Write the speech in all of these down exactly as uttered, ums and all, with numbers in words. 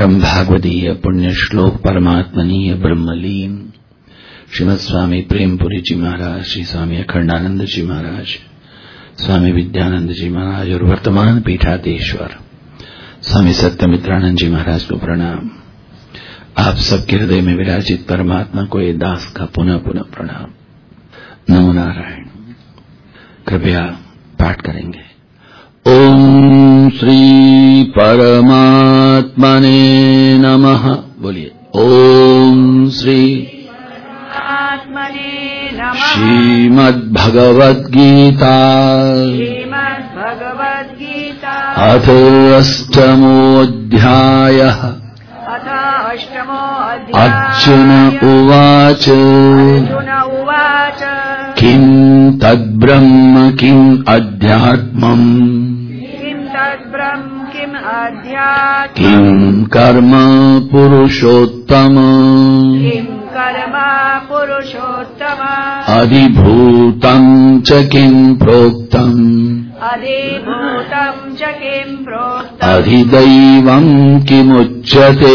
परम भागवतीय पुण्य श्लोक परमात्मनीय ब्रह्मलीन श्रीमद स्वामी प्रेमपुरी जी महाराज, श्री स्वामी अखंडानंद जी महाराज, स्वामी विद्यानंद जी महाराज और वर्तमान पीठाधीश्वर स्वामी सत्यमित्रानंद जी महाराज को प्रणाम। आप सबके हृदय में विराजित परमात्मा को ये दास का पुनः पुनः प्रणाम। नमो नारायण। कृपया पाठ करेंगे। ओम श्री परमात्मने नमः। बोलिए ओम श्री परमात्मने नमः। श्रीमद्भगवद्गीता श्रीमद्भगवद्गीता अथ अष्टमोऽध्यायः। अथ अष्टमोऽध्यायः। अर्जुन उवाच अर्जुन उवाच किं तद्ब्रह्म किम् अध्यात्मम् किं तद्ब्रह्म किम् अध्यात्मम् किं कर्म पुरुषोत्तम किं कर्म पुरुषोत्तम अधिभूतं च किं प्रोक्तम् अधिभूतं च किं प्रोक्तम् अधिदैवं किमुच्यते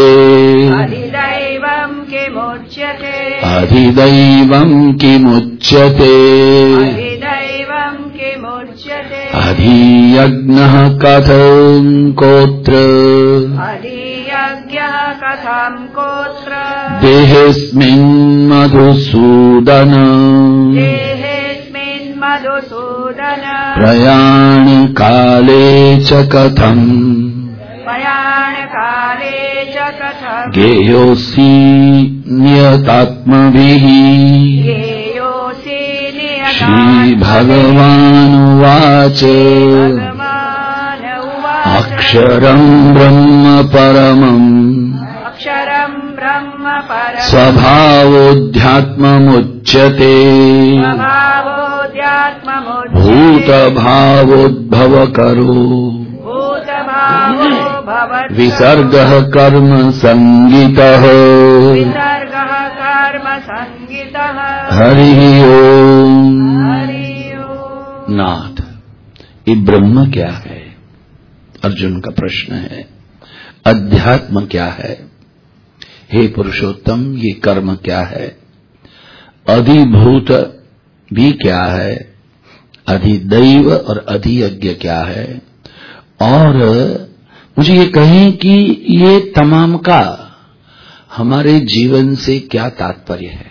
अधिदैवं किमुच्यते अधिदैवं किमुच्यते अधिदैवं किमुच्यते अधियज्ञः कथं कोत्र अधियज्ञः कथं कोत्र देहेऽस्मिन् मधुसूदन देहेऽस्मिन् मधुसूदन प्रयाणकाले च कथम् प्रयाणकाले च कथं गेयोऽसि नियतात्मभिः ज्ञेयोऽसि नियतात्मभिः। श्रीभगवानुवाच भगवान् उवाच अक्षरम् ब्रह्म परमम् अक्षरं ब्रह्म परमं स्वभावोऽध्यात्ममुच्यते स्वभावोऽध्यात्ममुच्यते भूतभावोद्भवकरो भूतभावो भवत् विसर्गः कर्म संगितः विसर्गः कर्म संगितः हरि ओम। हरि ओम्। नाथ, ये ब्रह्म क्या है? अर्जुन का प्रश्न है। अध्यात्म क्या है? हे पुरुषोत्तम, ये कर्म क्या है? अधिभूत भी क्या है? अधिदैव और अधियज्ञ क्या है? और मुझे ये कहें कि ये तमाम का हमारे जीवन से क्या तात्पर्य है?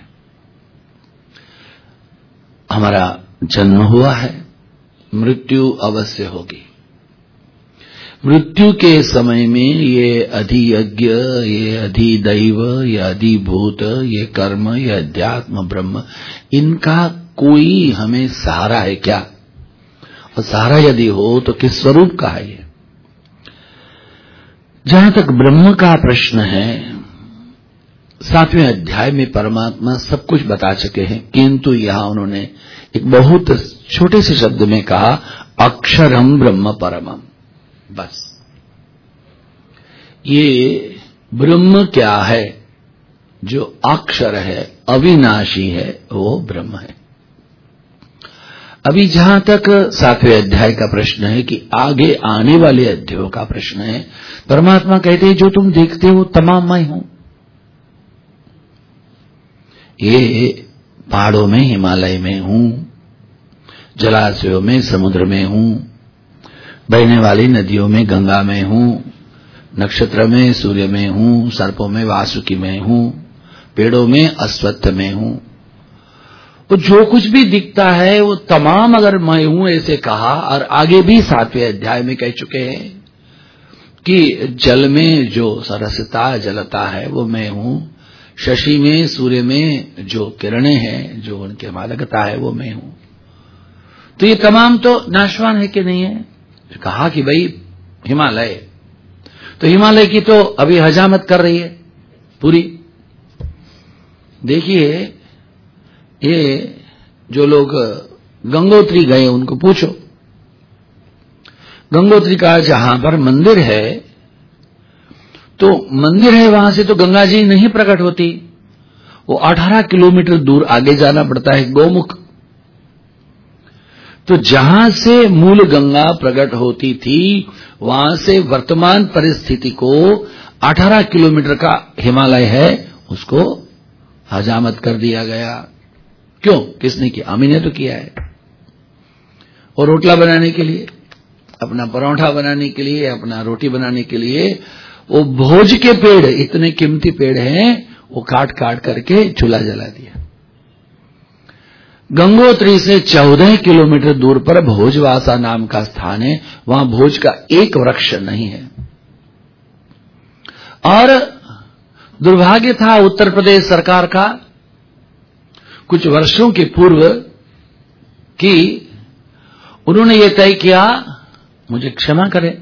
हमारा जन्म हुआ है, मृत्यु अवश्य होगी। मृत्यु के समय में ये अधियज्ञ, ये अधिदैव, ये अधिभूत, ये कर्म, ये अध्यात्म ब्रह्म, इनका कोई हमें सहारा है क्या? और सहारा यदि हो तो किस स्वरूप का है? ये जहां तक ब्रह्म का प्रश्न है, सातवें अध्याय में परमात्मा सब कुछ बता चुके हैं, किंतु यहां उन्होंने एक बहुत छोटे से शब्द में कहा अक्षरम ब्रह्म परमम। बस ये ब्रह्म क्या है? जो अक्षर है, अविनाशी है, वो ब्रह्म है। अभी जहां तक सातवें अध्याय का प्रश्न है कि आगे आने वाले अध्यायों का प्रश्न है, परमात्मा कहते हैं जो तुम देखते हो तमाम मैं हूं। ये पहाड़ों में, हिमालय में हूं, जलाशयों में, समुद्र में हूं, बहने वाली नदियों में, गंगा में हूं, नक्षत्र में, सूर्य में हूं, सर्पों में, वासुकी में हूं, पेड़ों में, अश्वत्थ में हूं। तो जो कुछ भी दिखता है वो तमाम अगर मैं हूं ऐसे कहा, और आगे भी सातवें अध्याय में कह चुके हैं कि जल में जो सरसता जलता है वो मैं हूं, शशि में, सूर्य में जो किरणें हैं, जो उनके मादकता है वो मैं हूं। तो ये तमाम तो नाशवान है कि नहीं है? कहा कि भाई हिमालय, तो हिमालय की तो अभी हजामत कर रही है पूरी। देखिए, ये जो लोग गंगोत्री गए उनको पूछो, गंगोत्री का जहां पर मंदिर है, तो मंदिर है वहां से तो गंगा जी नहीं प्रकट होती, वो अठारह किलोमीटर दूर आगे जाना पड़ता है, गौमुख। तो जहां से मूल गंगा प्रकट होती थी वहां से वर्तमान परिस्थिति को अठारह किलोमीटर का हिमालय है उसको हजामत कर दिया गया। क्यों? किसने किया? हम ही ने तो किया है। और रोटला बनाने के लिए, अपना परोठा बनाने के लिए, अपना रोटी बनाने के लिए वो भोज के पेड़, इतने कीमती पेड़ हैं, वो काट काट करके चूल्हा जला दिया। गंगोत्री से चौदह किलोमीटर दूर पर भोजवासा नाम का स्थान है, वहां भोज का एक वृक्ष नहीं है। और दुर्भाग्य था उत्तर प्रदेश सरकार का कुछ वर्षों के पूर्व कि उन्होंने ये तय किया, मुझे क्षमा करें,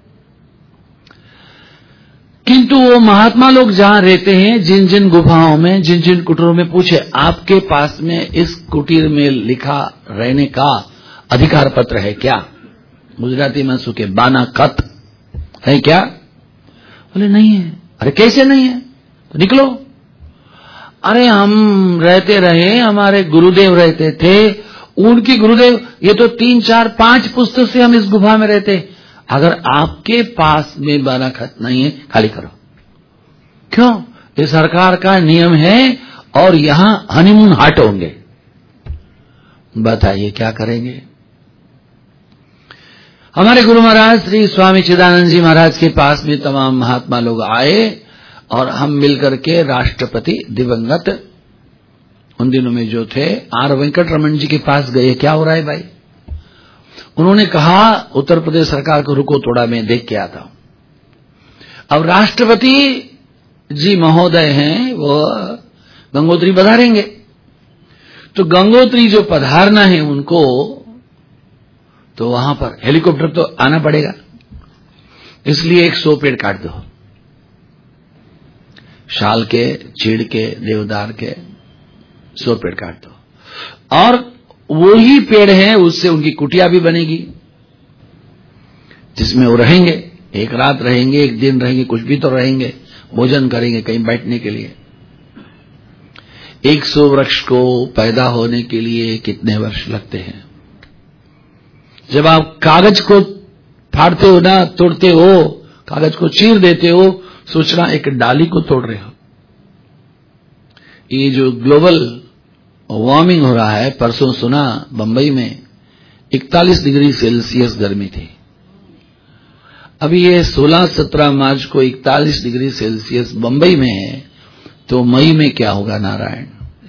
किंतु वो महात्मा लोग जहां रहते हैं, जिन जिन गुफाओं में, जिन जिन कुटीरों में, पूछे आपके पास में इस कुटीर में लिखा रहने का अधिकार पत्र है क्या? गुजराती में सुके बाना खत है क्या? बोले नहीं है। अरे कैसे नहीं है? तो निकलो। अरे हम रहते रहे, हमारे गुरुदेव रहते थे, उनकी गुरुदेव, ये तो तीन चार पांच पुस्तक से हम इस गुफा में रहते। अगर आपके पास में बाना खत नहीं है, खाली करो। क्यों? ये सरकार का नियम है और यहां हनीमून हाट होंगे। बताइए क्या करेंगे? हमारे गुरु महाराज श्री स्वामी चिदानंद जी महाराज के पास में तमाम महात्मा लोग आए और हम मिलकर के राष्ट्रपति दिवंगत उन दिनों में जो थे आर वेंकट रमन जी के पास गए। क्या हो रहा है भाई? उन्होंने कहा उत्तर प्रदेश सरकार को रुको थोड़ा, मैं देख के आता हूं। अब राष्ट्रपति जी महोदय हैं, वो गंगोत्री पधारेंगे, तो गंगोत्री जो पधारना है उनको, तो वहां पर हेलीकॉप्टर तो आना पड़ेगा, इसलिए एक सौ पेड़ काट दो, शाल के, चीड़ के, देवदार के सौ पेड़ काट दो। और वो ही पेड़ हैं, उससे उनकी कुटिया भी बनेगी जिसमें वो रहेंगे, एक रात रहेंगे, एक दिन रहेंगे, कुछ भी तो रहेंगे, भोजन करेंगे, कहीं बैठने के लिए। एक सौ वृक्ष को पैदा होने के लिए कितने वर्ष लगते हैं? जब आप कागज को फाड़ते हो ना, तोड़ते हो, कागज को चीर देते हो, सोचना एक डाली को तोड़ रहे हो। ये जो ग्लोबल वार्मिंग हो रहा है, परसों सुना बंबई में इकतालीस डिग्री सेल्सियस गर्मी थी। अभी ये सोलह सत्रह मार्च को इकतालीस डिग्री सेल्सियस बंबई में है, तो मई में क्या होगा नारायण?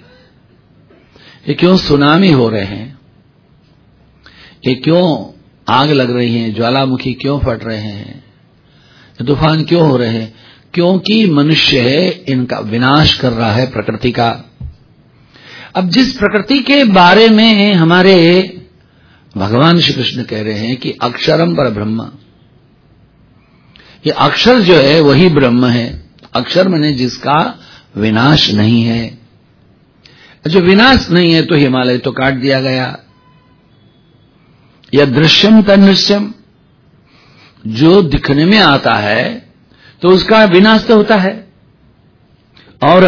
ये क्यों सुनामी हो रहे हैं? ये क्यों आग लग रही है? ज्वालामुखी क्यों फट रहे हैं? तूफान क्यों हो रहे हैं? क्योंकि मनुष्य है, इनका विनाश कर रहा है प्रकृति का। अब जिस प्रकृति के बारे में हमारे भगवान श्री कृष्ण कह रहे हैं कि अक्षरम पर ब्रह्म, ये अक्षर जो है वही ब्रह्म है। अक्षर माने जिसका विनाश नहीं है। जो विनाश नहीं है तो हिमालय तो काट दिया गया। या दृश्यम तन्नृश्यम, जो दिखने में आता है तो उसका विनाश तो होता है। और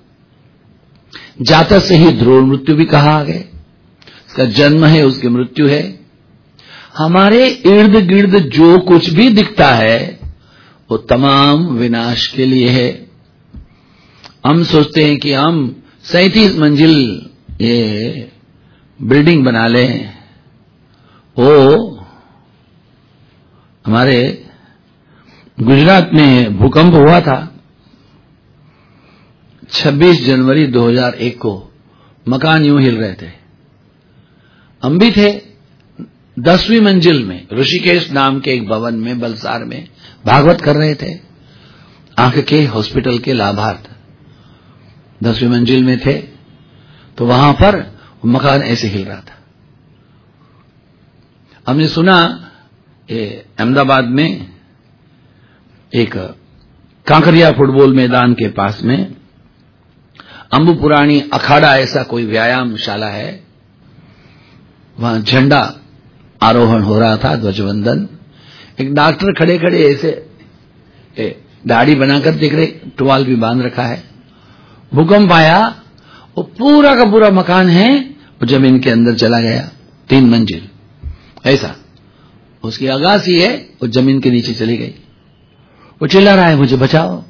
जाता से ही ध्रुव मृत्यु भी कहा आगे, इसका जन्म है, उसकी मृत्यु है। हमारे इर्द गिर्द जो कुछ भी दिखता है वो तमाम विनाश के लिए है। हम सोचते हैं कि हम सैंतीस मंजिल ये बिल्डिंग बना लें। वो हमारे गुजरात में भूकंप हुआ था छब्बीस जनवरी दो हज़ार एक को, मकान यूं हिल रहे थे। हम भी थे दसवीं मंजिल में, ऋषिकेश नाम के एक भवन में, बलसार में भागवत कर रहे थे। आंख के हॉस्पिटल के लाभार्थ दसवीं मंजिल में थे, तो वहां पर मकान ऐसे हिल रहा था। हमने सुना अहमदाबाद में एक कांकरिया फुटबॉल मैदान के पास में अंबुपुराणी अखाड़ा ऐसा कोई व्यायामशाला है, वहां झंडा आरोहण हो रहा था, ध्वजवंदन। एक डॉक्टर खड़े खड़े ऐसे दाढ़ी बनाकर देख रहे, टुवाल भी बांध रखा है। भूकंप आया, वो पूरा का पूरा मकान है वो जमीन के अंदर चला गया, तीन मंजिल। ऐसा उसकी अगासी है, वो जमीन के नीचे चली गई। वो चिल्ला रहा है मुझे बचाओ।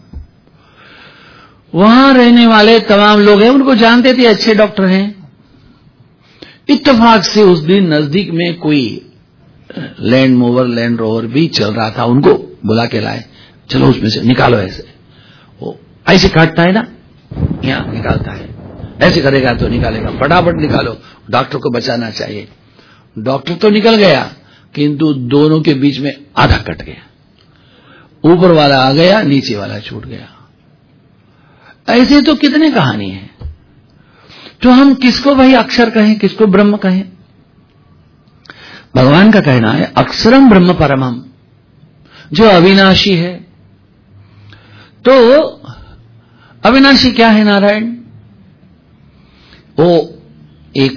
वहां रहने वाले तमाम लोग हैं, उनको जानते थे अच्छे डॉक्टर हैं। इत्तेफाक से उस दिन नजदीक में कोई लैंड मोवर लैंड रोवर भी चल रहा था, उनको बुला के लाए, चलो उसमें से निकालो। ऐसे वो ऐसे काटता है ना, यहां निकालता है, ऐसे करेगा तो निकालेगा, फटाफट निकालो, डॉक्टर को बचाना चाहिए। डॉक्टर तो निकल गया, किंतु दोनों के बीच में आधा कट गया। ऊपर वाला आ गया, नीचे वाला छूट गया। ऐसे तो कितने कहानी है। तो हम किसको भाई अक्षर कहें, किसको ब्रह्म कहें? भगवान का कहना है अक्षरम ब्रह्म परमम, जो अविनाशी है। तो अविनाशी क्या है नारायण? वो एक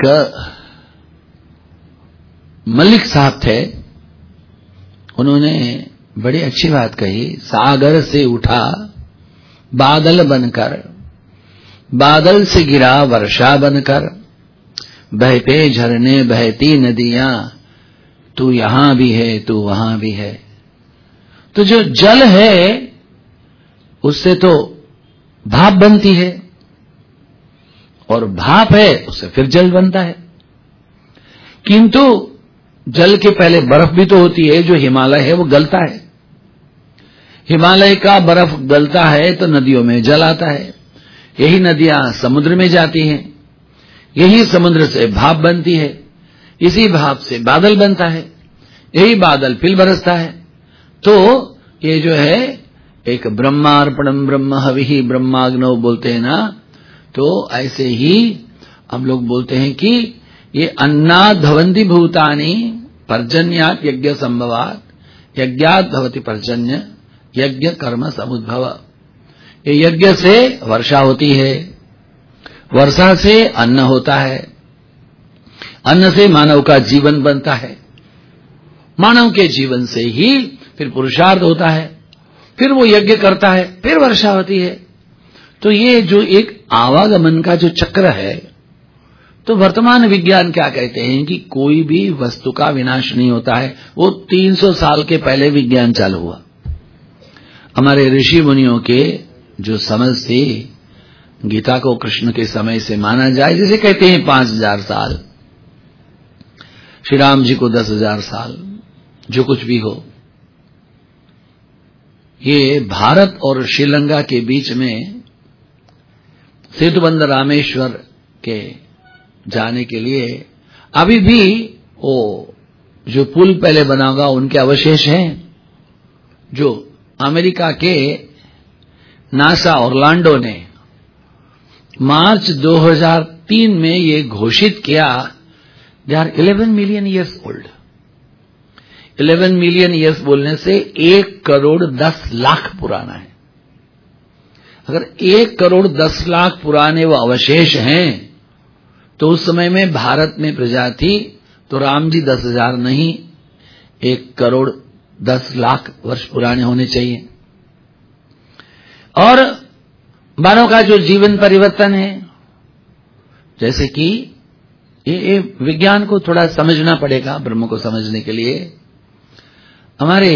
मलिक साहब थे, उन्होंने बड़ी अच्छी बात कही। सागर से उठा बादल बनकर, बादल से गिरा वर्षा बनकर, बहते झरने बहती नदियां, तू यहां भी है तू वहां भी है। तो जो जल है उससे तो भाप बनती है, और भाप है उससे फिर जल बनता है। किंतु जल के पहले बर्फ भी तो होती है, जो हिमालय है वो गलता है। हिमालय का बर्फ गलता है तो नदियों में जल आता है, यही नदियां समुद्र में जाती हैं, यही समुद्र से भाप बनती है, इसी भाप से बादल बनता है, यही बादल फिर बरसता है। तो ये जो है एक ब्रह्मार्पणम ब्रह्म हविहि ब्रह्माग्नौ बोलते हैं ना, तो ऐसे ही हम लोग बोलते हैं कि ये अन्नाद भवन्ति भूतानि पर्जन्यात् यज्ञ संभवात्, यज्ञात् भवति पर्जन्य, यज्ञ कर्म समुद्भव। ये यज्ञ से वर्षा होती है, वर्षा से अन्न होता है, अन्न से मानव का जीवन बनता है, मानव के जीवन से ही फिर पुरुषार्थ होता है, फिर वो यज्ञ करता है, फिर वर्षा होती है। तो ये जो एक आवागमन का जो चक्र है, तो वर्तमान विज्ञान क्या कहते हैं कि कोई भी वस्तु का विनाश नहीं होता है। वो तीन सौ साल के पहले विज्ञान चालू हुआ। हमारे ऋषि मुनियों के जो समझ थी, गीता को कृष्ण के समय से माना जाए, जैसे कहते हैं पांच हजार साल, श्री राम जी को दस हजार साल, जो कुछ भी हो, ये भारत और श्रीलंका के बीच में सेतुबंध रामेश्वर के जाने के लिए अभी भी वो जो पुल पहले बना होगा उनके अवशेष हैं, जो अमेरिका के नासा ऑरलैंडो ने मार्च दो हज़ार तीन में ये घोषित किया, they are eleven million years old. Eleven million years बोलने से एक करोड़ दस लाख पुराना है। अगर एक करोड़ दस लाख पुराने वो अवशेष हैं, तो उस समय में भारत में प्रजा थी, तो राम जी दस हजार नहीं, एक करोड़ दस लाख वर्ष पुराने होने चाहिए। और मानव का जो जीवन परिवर्तन है, जैसे कि ये, ये विज्ञान को थोड़ा समझना पड़ेगा ब्रह्म को समझने के लिए। हमारे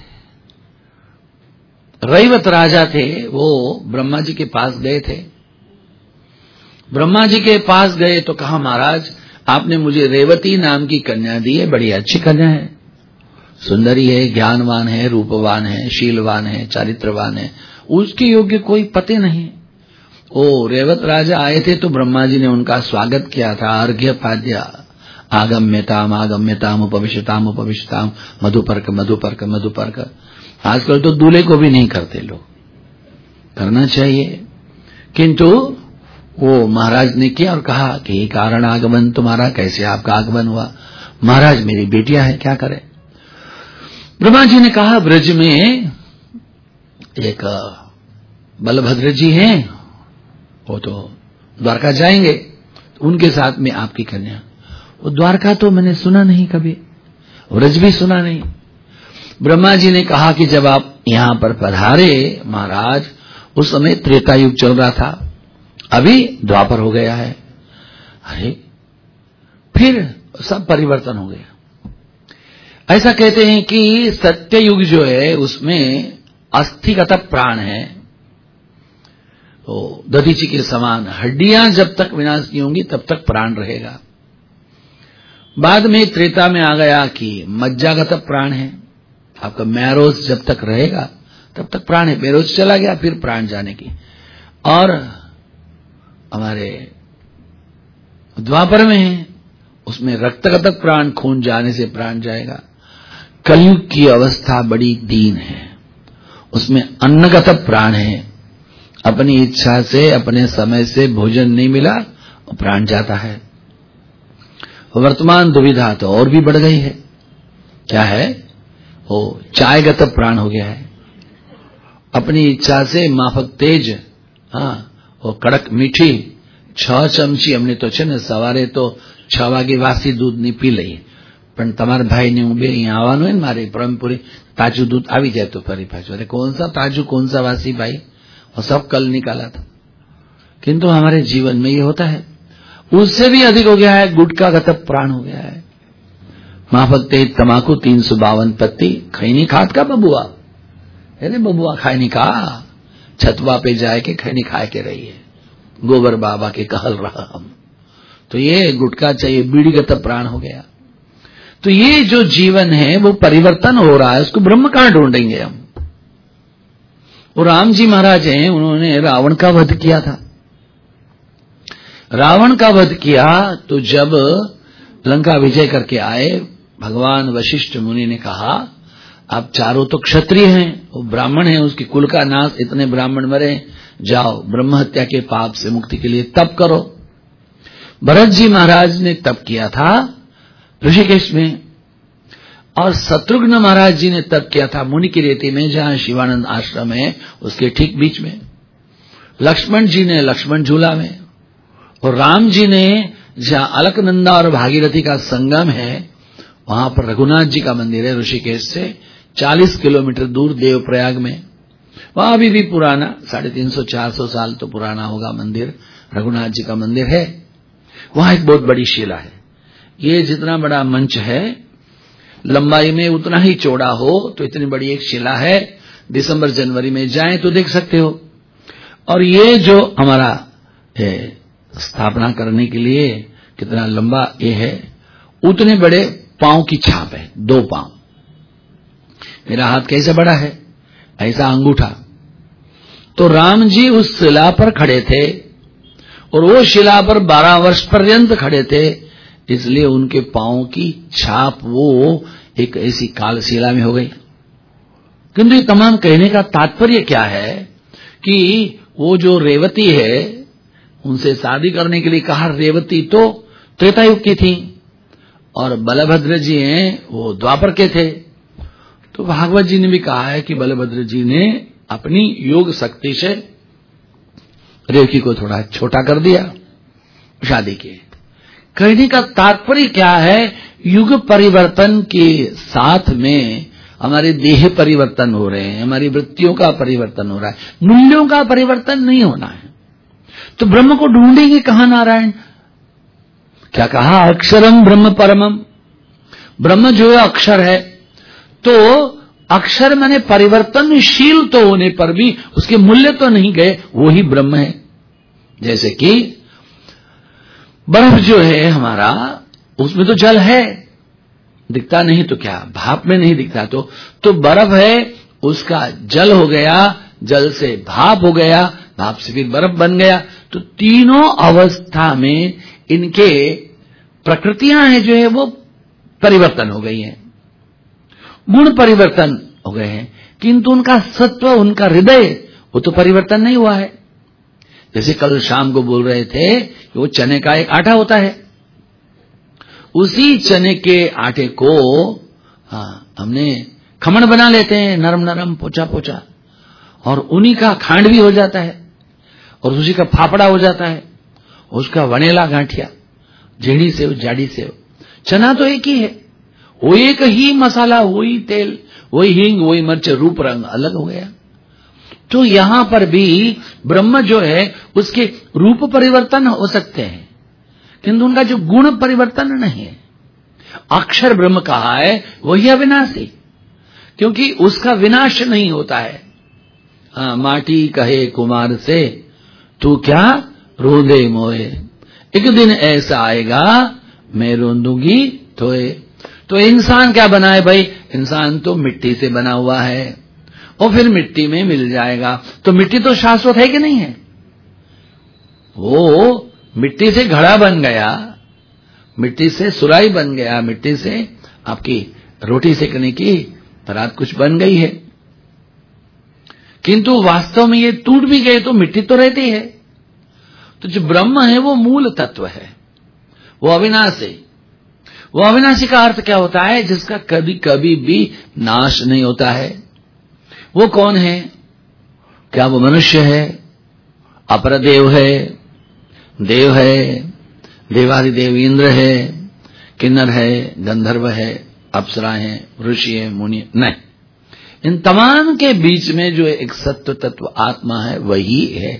रैवत राजा थे, वो ब्रह्मा जी के पास गए थे। ब्रह्मा जी के पास गए तो कहा, महाराज आपने मुझे रेवती नाम की कन्या दी है, बड़ी अच्छी कन्या है, सुंदरी है, ज्ञानवान है, रूपवान है, शीलवान है, चारित्रवान है, उसके योग्य कोई पति नहीं। ओ रेवत राजा आए थे तो ब्रह्मा जी ने उनका स्वागत किया था, अर्घ्य पाद्य, आगम्यताम आगम्यताम उपविशताम उपविशताम, मधुपर्क मधुपर्क मधुपर्क। आजकल तो दूल्हे को भी नहीं करते लोग, करना चाहिए। किंतु वो महाराज ने किया और कहा कि कारण आगमन तुम्हारा, कैसे आपका आगमन हुआ? महाराज मेरी बेटियां हैं, क्या करें? ब्रह्मा जी ने कहा, ब्रज में एक बलभद्र जी हैं, वो तो द्वारका जाएंगे, तो उनके साथ में आपकी कन्या। वो द्वारका तो मैंने सुना नहीं कभी, ब्रज भी सुना नहीं। ब्रह्मा जी ने कहा कि जब आप यहां पर पधारे महाराज, उस समय त्रेता युग चल रहा था, अभी द्वापर हो गया है। अरे फिर सब परिवर्तन हो गया। ऐसा कहते हैं कि सत्य युग जो है उसमें अस्थिगत प्राण है, तो दधीची के समान हड्डियां जब तक विनाश नहीं होंगी तब तक प्राण रहेगा। बाद में त्रेता में आ गया कि मज्जागत प्राण है, आपका मैरोज जब तक रहेगा तब तक प्राण है, मैरोज चला गया फिर प्राण जाने की। और हमारे द्वापर में है, उसमें रक्तगत प्राण, खून जाने से प्राण जाएगा। कलयुग की अवस्था बड़ी दीन है, उसमें अन्नगत प्राण है, अपनी इच्छा से अपने समय से भोजन नहीं मिला और प्राण जाता है। वर्तमान दुविधा तो और भी बढ़ गई है, क्या है वो चायगत प्राण हो गया है, अपनी इच्छा से माफक तेज, हाँ वो कड़क मीठी छ चमची हमने तो છે ને સવારે તો છ વાગે વાસી દૂધ ની પી લઈએ, પણ તમારા ભાઈ ને હું બે અહીંયા આવવાનું હોય ને મારે પરમપુરી ताजू दूध आ जाए तो फरी पाछो, अरे कौन सा ताजू कौन सा वासी भाई, और सब कल निकाला था। किंतु हमारे जीवन में ये होता है, उससे भी अधिक हो गया है, गुटका गत प्राण हो गया है। माफक तेज तमाकू तीन सौ बावन पत्ती खैनी खात का बबुआ, अरे बबुआ खैनी खा, छतवा पे जाए के खैनी खाए के रही है, गोबर बाबा के कहल रहा हम। तो ये गुटका चाहिए, बीड़ीगत प्राण हो गया। तो ये जो जीवन है वो परिवर्तन हो रहा है, उसको ब्रह्म कहां ढूंढेंगे हम। और राम जी महाराज हैं, उन्होंने रावण का वध किया था। रावण का वध किया तो जब लंका विजय करके आए, भगवान वशिष्ठ मुनि ने कहा आप चारों तो क्षत्रिय हैं, वो ब्राह्मण हैं, उसकी कुल का नाश, इतने ब्राह्मण मरे, जाओ ब्रह्म हत्या के पाप से मुक्ति के लिए तप करो। भरत जी महाराज ने तप किया था ऋषिकेश में, और शत्रुघ्न महाराज जी ने तप किया था मुनि की रेती में, जहां शिवानंद आश्रम है उसके ठीक बीच में। लक्ष्मण जी ने लक्ष्मण झूला में, और राम जी ने जहां अलकनंदा और भागीरथी का संगम है वहां पर रघुनाथ जी का मंदिर है, ऋषिकेश से चालीस किलोमीटर दूर देवप्रयाग में। वहां अभी भी पुराना साढ़े तीन सौ चार सौ साल तो पुराना होगा मंदिर, रघुनाथ जी का मंदिर है। वहां एक बहुत बड़ी शिला है, ये जितना बड़ा मंच है लंबाई में उतना ही चौड़ा हो, तो इतनी बड़ी एक शिला है। दिसंबर जनवरी में जाएं तो देख सकते हो। और ये जो हमारा स्थापना करने के लिए कितना लंबा ये है, उतने बड़े पांव की छाप है, दो पांव। मेरा हाथ कैसे बड़ा है, ऐसा अंगूठा। तो राम जी उस शिला पर खड़े थे, और वो शिला पर बारह वर्ष पर्यंत खड़े थे, इसलिए उनके पांव की छाप वो एक ऐसी कालशिला में हो गई। किंतु ये तमाम कहने का तात्पर्य क्या है कि वो जो रेवती है, उनसे शादी करने के लिए कहा, रेवती तो त्रेता युग की थी और बलभद्र जी हैं वो द्वापर के थे। तो भागवत जी ने भी कहा है कि बलभद्र जी ने अपनी योग शक्ति से रेवती को थोड़ा छोटा कर दिया, शादी की। कहने का तात्पर्य क्या है, युग परिवर्तन के साथ में हमारे देह परिवर्तन हो रहे हैं, हमारी वृत्तियों का परिवर्तन हो रहा है, मूल्यों का परिवर्तन नहीं होना है। तो ब्रह्म को ढूंढेंगे कहां नारायण? क्या कहा, अक्षरम ब्रह्म परमम, ब्रह्म जो है अक्षर है। तो अक्षर माने परिवर्तनशील तो होने पर भी उसके मूल्य तो नहीं गए, वो ही ब्रह्म है। जैसे कि बर्फ जो है हमारा, उसमें तो जल है, दिखता नहीं तो क्या, भाप में नहीं दिखता तो तो बर्फ है, उसका जल हो गया, जल से भाप हो गया, भाप से फिर बर्फ बन गया। तो तीनों अवस्था में इनके प्रकृतियां हैं जो है वो परिवर्तन हो गई हैं, गुण परिवर्तन हो गए हैं, किंतु उनका सत्व, उनका हृदय, वो तो परिवर्तन नहीं हुआ है। जैसे कल शाम को बोल रहे थे कि वो चने का एक आटा होता है, उसी चने के आटे को हाँ हमने खमण बना लेते हैं, नरम नरम पोचा पोचा, और उन्हीं का खांड भी हो जाता है, और उसी का फाफड़ा हो जाता है, उसका वनेला गांठिया, जेड़ी सेव जाड़ी सेव। चना तो एक ही है, वो एक ही मसाला, वही तेल, वही हींग, वही मिर्च, रूप रंग अलग हो गया। तो यहां पर भी ब्रह्म जो है उसके रूप परिवर्तन हो सकते हैं, किंतु उनका जो गुण परिवर्तन नहीं है। अक्षर ब्रह्म कहा है वही अविनाशी, क्योंकि उसका विनाश नहीं होता है। हाँ, माटी कहे कुमार से तू क्या रोंदे मोए, एक दिन ऐसा आएगा मैं रोंदूंगी तोए। तो इंसान क्या बना है भाई? इंसान तो मिट्टी से बना हुआ है और फिर मिट्टी में मिल जाएगा। तो मिट्टी तो शाश्वत है कि नहीं है? वो मिट्टी से घड़ा बन गया, मिट्टी से सुराही बन गया, मिट्टी से आपकी रोटी सेकने की परात कुछ बन गई है, किंतु वास्तव में ये टूट भी गए तो मिट्टी तो रहती है। तो जो ब्रह्म है वो मूल तत्व है, वो अविनाशी है। वो अविनाशी का अर्थ क्या होता है? जिसका कभी कभी भी नाश नहीं होता है। वो कौन है? क्या वो मनुष्य है, अपर देव है, देव है, देवादिदेव इंद्र है, किन्नर है, गंधर्व है, अप्सरा है, ऋषि है, मुनि? नहीं, इन तमाम के बीच में जो एक सत्य तत्व आत्मा है वही है।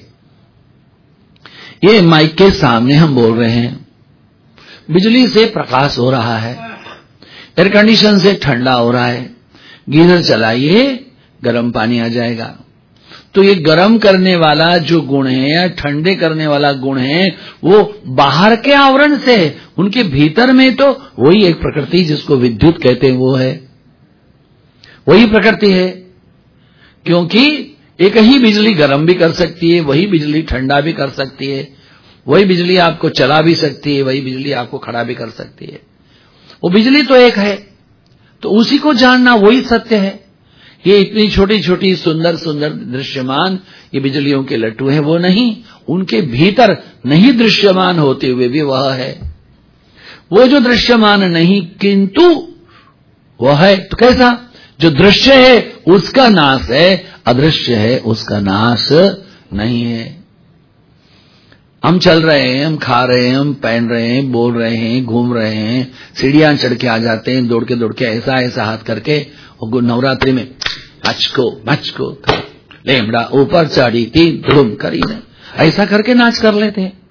ये माइक के सामने हम बोल रहे हैं, बिजली से प्रकाश हो रहा है, एयर कंडीशन से ठंडा हो रहा है, गीजर चलाइए गर्म पानी आ जाएगा। तो ये गर्म करने वाला जो गुण है या ठंडे करने वाला गुण है वो बाहर के आवरण से, उनके भीतर में तो वही एक प्रकृति जिसको विद्युत कहते हैं वो है, वही प्रकृति है। क्योंकि एक ही बिजली गर्म भी कर सकती है, वही बिजली ठंडा भी कर सकती है, वही बिजली आपको चला भी सकती है, वही बिजली आपको खड़ा भी कर सकती है। वो बिजली तो एक है, तो उसी को जानना वही सत्य है। ये इतनी छोटी छोटी सुंदर सुंदर दृश्यमान ये बिजलियों के लट्टू हैं, वो नहीं, उनके भीतर नहीं दृश्यमान होते हुए भी वह है। वो जो दृश्यमान नहीं किंतु वह है, तो कैसा? जो दृश्य है उसका नाश है, अदृश्य है उसका नाश नहीं है। हम चल रहे हैं, हम खा रहे हैं, हम पहन रहे हैं, बोल रहे हैं, घूम रहे हैं, सीढ़ियां चढ़ के आ जाते हैं, दौड़ के दौड़ के ऐसा ऐसा हाथ करके, और नवरात्रि में बचको बचको लेमड़ा ऊपर चढ़ी थी धूम करी ने, ऐसा करके नाच कर लेते हैं,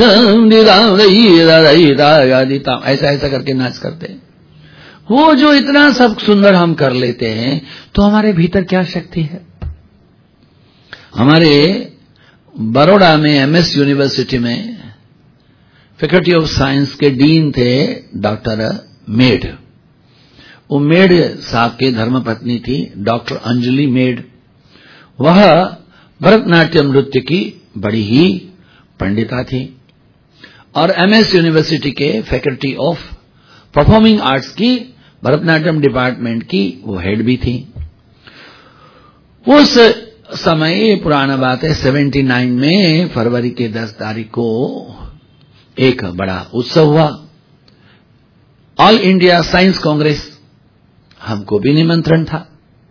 ऐसा ऐसा करके नाच करते हैं। वो जो इतना सब सुंदर हम कर लेते हैं, तो हमारे भीतर क्या शक्ति है? हमारे बड़ौदा में एमएस यूनिवर्सिटी में फैकल्टी ऑफ साइंस के डीन थे डॉक्टर मेड। वो मेड साहब के धर्मपत्नी थी डॉक्टर अंजलि मेड। वह भरतनाट्यम नृत्य की बड़ी ही पंडिता थी और एमएस यूनिवर्सिटी के फैकल्टी ऑफ परफॉर्मिंग आर्ट्स की भरतनाट्यम डिपार्टमेंट की वो हेड भी थी। उस समय, ये पुराना बात है, सेवेंटी नाइन में फरवरी के दस तारीख को एक बड़ा उत्सव हुआ, ऑल इंडिया साइंस कांग्रेस। हमको भी निमंत्रण था।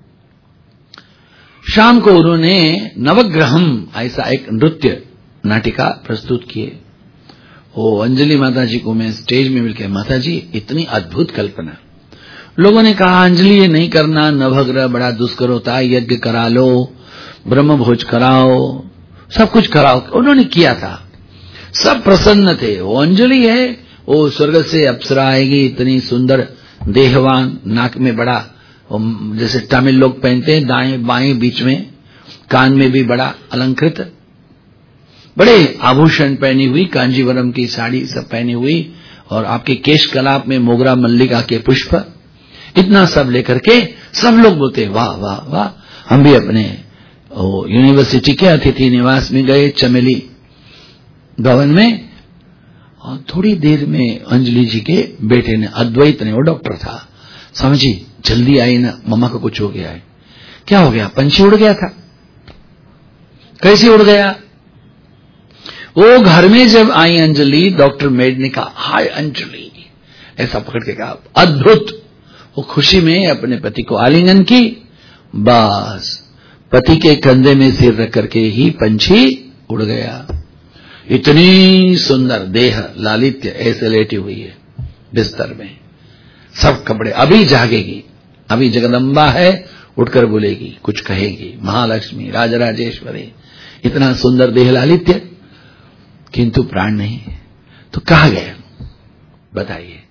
शाम को उन्होंने नवग्रहम ऐसा एक नृत्य नाटिका प्रस्तुत किए। ओ अंजलि माता जी को मैं स्टेज में मिलकर, माता जी इतनी अद्भुत कल्पना। लोगों ने कहा अंजलि ये नहीं करना, नवग्रह बड़ा दुष्कर होता है, यज्ञ करा लो, ब्रह्म भोज कराओ, सब कुछ कराओ। उन्होंने किया था, सब प्रसन्न थे। वो अंजलि है, वो स्वर्ग से अप्सरा आएगी, इतनी सुंदर देहवान, नाक में बड़ा जैसे तमिल लोग पहनते हैं दाएं बाएं बीच में, कान में भी बड़ा अलंकृत, बड़े आभूषण पहनी हुई, कांजीवरम की साड़ी सब पहनी हुई, और आपके केश कलाप में मोगरा मल्लिका के पुष्प, इतना सब लेकर के सब लोग बोलते वाह वाह वाह। हम भी अपने यूनिवर्सिटी के अतिथि निवास में गए, चमेली भवन में, और थोड़ी देर में अंजलि जी के बेटे ने, अद्वैत ने, वो डॉक्टर था, समझी जल्दी आई ना, मम्मा को कुछ हो गया है। क्या हो गया? पंछी उड़ गया था। कैसे उड़ गया? वो घर में जब आई अंजलि, डॉक्टर मेड ने कहा हाय अंजलि, ऐसा पकड़ के कहा, अद्भुत। वो खुशी में अपने पति को आलिंगन की, बस पति के कंधे में सिर रख करके ही पंछी उड़ गया। इतनी सुंदर देह लालित्य ऐसे लेटी हुई है बिस्तर में, सब कपड़े। अभी जागेगी, अभी जगदम्बा है, उठकर बोलेगी, कुछ कहेगी, महालक्ष्मी राजराजेश्वरी, इतना सुंदर देह लालित्य, किंतु प्राण नहीं। तो कहा गया बताइए?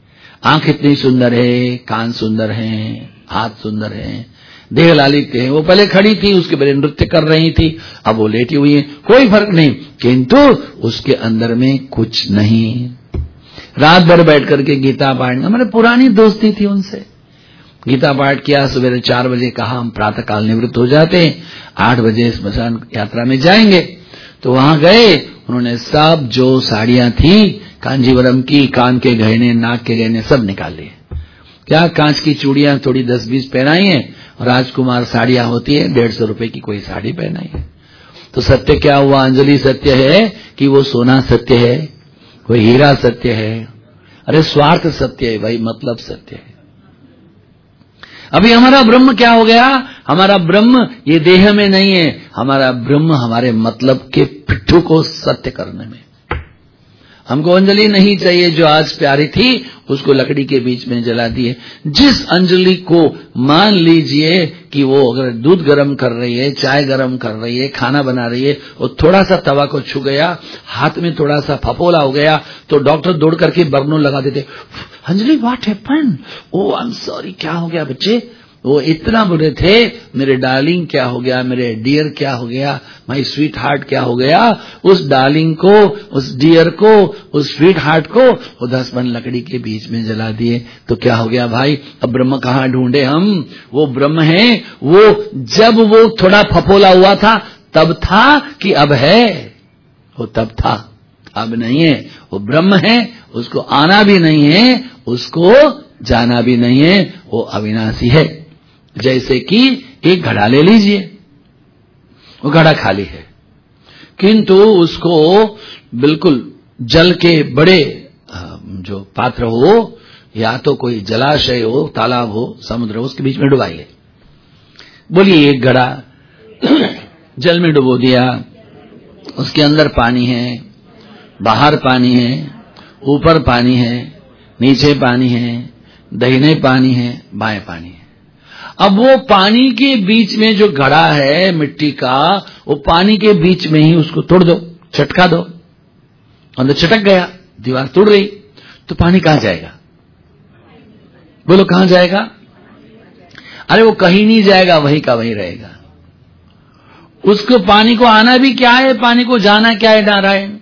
आंख इतनी सुंदर है, कान सुंदर हैं, हाथ सुंदर हैं, देह लालित्य है। वो पहले खड़ी थी, उसके पहले नृत्य कर रही थी, अब वो लेटी हुई है, कोई फर्क नहीं, किंतु उसके अंदर में कुछ नहीं। रात भर बैठ करके गीता पाठ, हमारे पुरानी दोस्ती थी उनसे, गीता पाठ किया। सवेरे चार बजे कहा हम प्रातः काल निवृत्त हो जाते हैं, आठ बजे स्मशान यात्रा में जाएंगे। तो वहां गए, उन्होंने सब जो साड़ियां थी कांजीवरम की, कान के गहने, नाक के गहने सब निकाल लिए। क्या कांच की चूड़ियां थोड़ी दस बीस पहनाई है, और राजकुमार साड़ियां होती है डेढ़ सौ रुपए की कोई साड़ी पहनाई है। तो सत्य क्या हुआ? अंजलि सत्य है कि वो सोना सत्य है, वो हीरा सत्य है? अरे स्वार्थ सत्य है भाई, मतलब सत्य है। अभी हमारा ब्रह्म क्या हो गया? हमारा ब्रह्म ये देह में नहीं है, हमारा ब्रह्म हमारे मतलब के पिट्ठू को सत्य करने में। हमको अंजलि नहीं चाहिए जो आज प्यारी थी, उसको लकड़ी के बीच में जला दिए। जिस अंजलि को मान लीजिए कि वो अगर दूध गर्म कर रही है, चाय गर्म कर रही है, खाना बना रही है, और थोड़ा सा तवा को छू गया, हाथ में थोड़ा सा फपोला हो गया, तो डॉक्टर दौड़ करके बर्नों लगा देते। Anjali what happened? Oh I am sorry, क्या हो गया बच्चे? वो इतना बुरे थे, मेरे डार्लिंग क्या हो गया, मेरे डियर क्या हो गया, माई स्वीट हार्ट क्या हो गया? उस डार्लिंग को, उस डियर को, उस स्वीट हार्ट को वो दस बन लकड़ी के बीच में जला दिए। तो क्या हो गया भाई? अब ब्रह्म कहाँ ढूंढे हम? वो ब्रह्म है, वो जब वो थोड़ा फपोला हुआ था तब था कि अब है? वो तब था, अब नहीं है। वो ब्रह्म है, उसको आना भी नहीं है, उसको जाना भी नहीं है, वो अविनाशी है। जैसे कि एक घड़ा ले लीजिए, वो घड़ा खाली है, किंतु उसको बिल्कुल जल के बड़े जो पात्र हो, या तो कोई जलाशय हो, तालाब हो, समुद्र हो, उसके बीच में डुबाइए। बोलिए एक घड़ा जल में डुबो दिया, उसके अंदर पानी है, बाहर पानी है, ऊपर पानी है, नीचे पानी है, दाहिने पानी है, बाएं पानी है। अब वो पानी के बीच में जो घड़ा है मिट्टी का, वो पानी के बीच में ही उसको तोड़ दो, चटका दो, अंदर चटक गया, दीवार टूट गई, तो पानी कहां जाएगा? बोलो कहां जाएगा? अरे वो कहीं नहीं जाएगा, वहीं का वहीं रहेगा। उसको पानी को आना भी क्या है, पानी को जाना क्या है नारायण?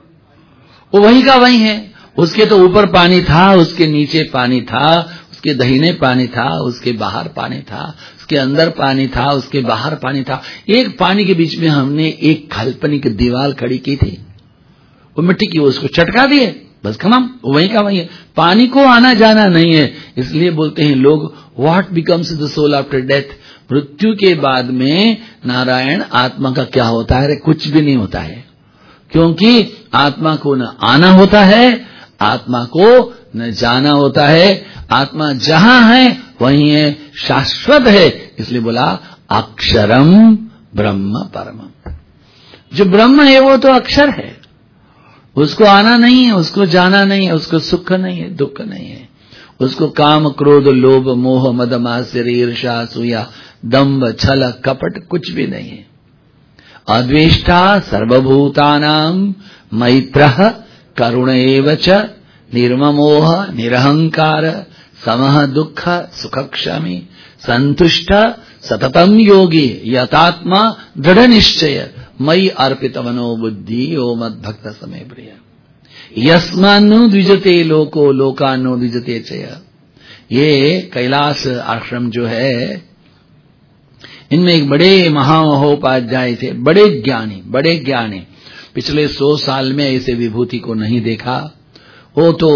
वो वहीं का वहीं है। उसके तो ऊपर पानी था, उसके नीचे पानी था, उसके दाहिने पानी था, उसके बाहर पानी था, उसके अंदर पानी था, उसके बाहर पानी था। एक पानी के बीच में हमने एक काल्पनिक दीवार खड़ी की थी, वो मिट्टी की, उसको चटका दिए, बस खत्म, वहीं का वहीं है। पानी को आना जाना नहीं है। इसलिए बोलते हैं लोग, what becomes the soul after death? मृत्यु के बाद में नारायण आत्मा का क्या होता है? कुछ भी नहीं होता है, क्योंकि आत्मा को न आना होता है, आत्मा को न जाना होता है। आत्मा जहां है वहीं है, शाश्वत है। इसलिए बोला अक्षरम ब्रह्म परमम। जो ब्रह्म है वो तो अक्षर है, उसको आना नहीं है, उसको जाना नहीं है, उसको सुख नहीं है, दुख नहीं है, उसको काम क्रोध लोभ मोह मद मात्सर्य ईर्ष्या असूया दंभ छल कपट कुछ भी नहीं है। अद्वेष्टा सर्वभूतानां मैत्रः करुण एव च निर्ममोह निरहंकार समः दुःख सुखक्षमी संतुष्ट सततम योगी यतात्मा दृढ़ निश्चय मयि अर्पित मनो बुद्धि ओ मद्भक्त समय प्रिय यस्मान्नो द्विजते लोको लोकान्नो द्विजते चय। ये कैलाश आश्रम जो है, इनमें एक बड़े महामहोपाध्याय थे, बड़े ज्ञानी, बड़े ज्ञानी। पिछले सौ साल में ऐसे विभूति को नहीं देखा। वो तो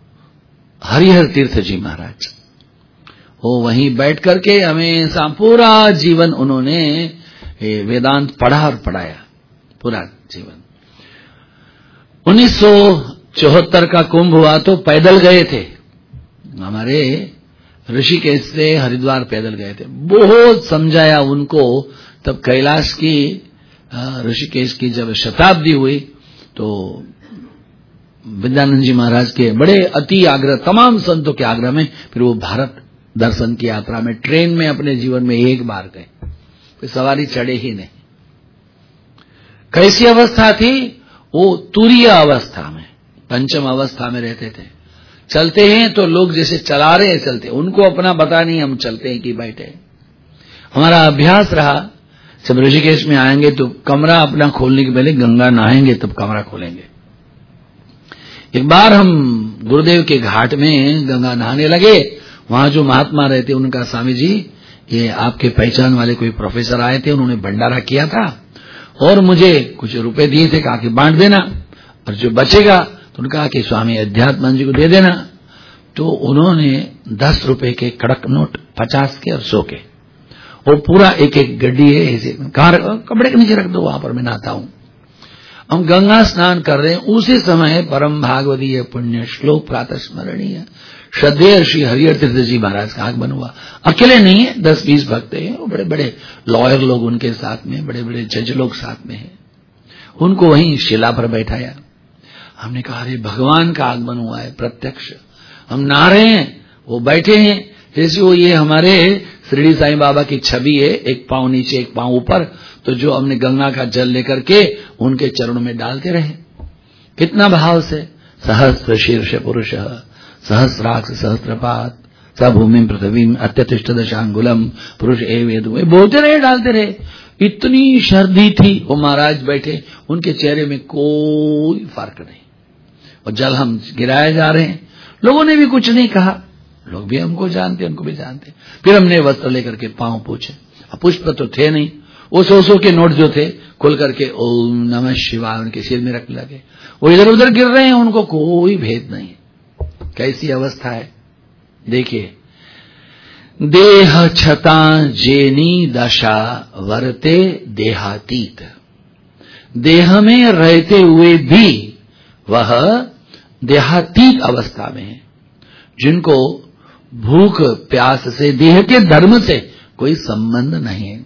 हरिहर तीर्थ जी महाराज, वो वहीं बैठ करके हमेशा पूरा जीवन उन्होंने वेदांत पढ़ा और पढ़ाया, पूरा जीवन। उन्नीस सौ चौहत्तर का कुंभ हुआ तो पैदल गए थे, हमारे ऋषिकेश से हरिद्वार पैदल गए थे। बहुत समझाया उनको। तब कैलाश की ऋषिकेश की जब शताब्दी हुई तो विद्यानंद जी महाराज के बड़े अति आग्रह, तमाम संतों के आग्रह में फिर वो भारत दर्शन की यात्रा में ट्रेन में अपने जीवन में एक बार गए, कोई सवारी चढ़े ही नहीं। कैसी अवस्था थी? वो तुरीय अवस्था में, पंचम अवस्था में रहते थे। चलते हैं तो लोग जैसे चला रहे हैं चलते, उनको अपना पता नहीं हम चलते हैं कि बैठे। हमारा अभ्यास रहा जब ऋषिकेश में आएंगे तो कमरा अपना खोलने के पहले गंगा नहाएंगे तब कमरा खोलेंगे। एक बार हम गुरुदेव के घाट में गंगा नहाने लगे, वहां जो महात्मा रहते उनका, स्वामी जी ये आपके पहचान वाले कोई प्रोफेसर आए थे, उन्होंने भंडारा किया था और मुझे कुछ रुपए दिए थे, कहा कि बांट देना, और जो बचेगा तो उन्होंने कहा कि स्वामी अध्यात्म जी को दे देना। तो उन्होंने दस रुपए के कड़क नोट, पचास के और सौ के, वो पूरा एक एक गड्डी है ऐसे, कहा कपड़े के नीचे रख दो, वहां पर मैं नहाता हूं। हम गंगा स्नान कर रहे हैं, उसी समय परम भागवतीय पुण्य श्लोक प्रातः स्मरणीय श्रद्धेय श्री हरिहर तीर्थ जी महाराज का आगमन हुआ। अकेले नहीं है, दस बीस भक्त हैं, वो बड़े बड़े लॉयर लोग उनके साथ में, बड़े बड़े जज लोग साथ में हैं। उनको वहीं शिला पर बैठाया। हमने कहा अरे भगवान का आगमन हुआ है प्रत्यक्ष। हम नहा रहे हैं, वो बैठे हैं, जैसे वो ये हमारे शिरडी साईं बाबा की छवि है, एक पांव नीचे एक पांव ऊपर। तो जो हमने गंगा का जल लेकर के उनके चरणों में डालते रहे, कितना भाव से। सहस्र शीर्ष पुरुष सहस्राक्ष सहस्त्रपात स भूमि पृथ्वी अत्यतिष्ठ दशांगुलम पुरुष एवेद, बोलते रहे डालते रहे। इतनी सर्दी थी, वो महाराज बैठे, उनके चेहरे में कोई फर्क नहीं, और जल हम गिराए जा रहे हैं। लोगों ने भी कुछ नहीं कहा, लोग भी हमको जानते, उनको भी जानते। फिर हमने वस्त्र लेकर के पांव पूछे, अब पुष्प तो थे नहीं, वो सौ सौ के नोट जो थे खोल करके ओम नमः शिवाय उनके सिर में रख लगे। वो इधर उधर गिर रहे हैं, उनको कोई भेद नहीं। कैसी अवस्था है देखिए। देह छता जेनी दशा वरते देहातीत, देह में रहते हुए भी वह देहातीत अवस्था में है, जिनको भूख प्यास से, देह के धर्म से कोई संबंध नहीं है।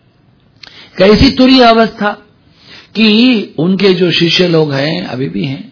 कैसी तुरीय अवस्था कि उनके जो शिष्य लोग हैं, अभी भी हैं,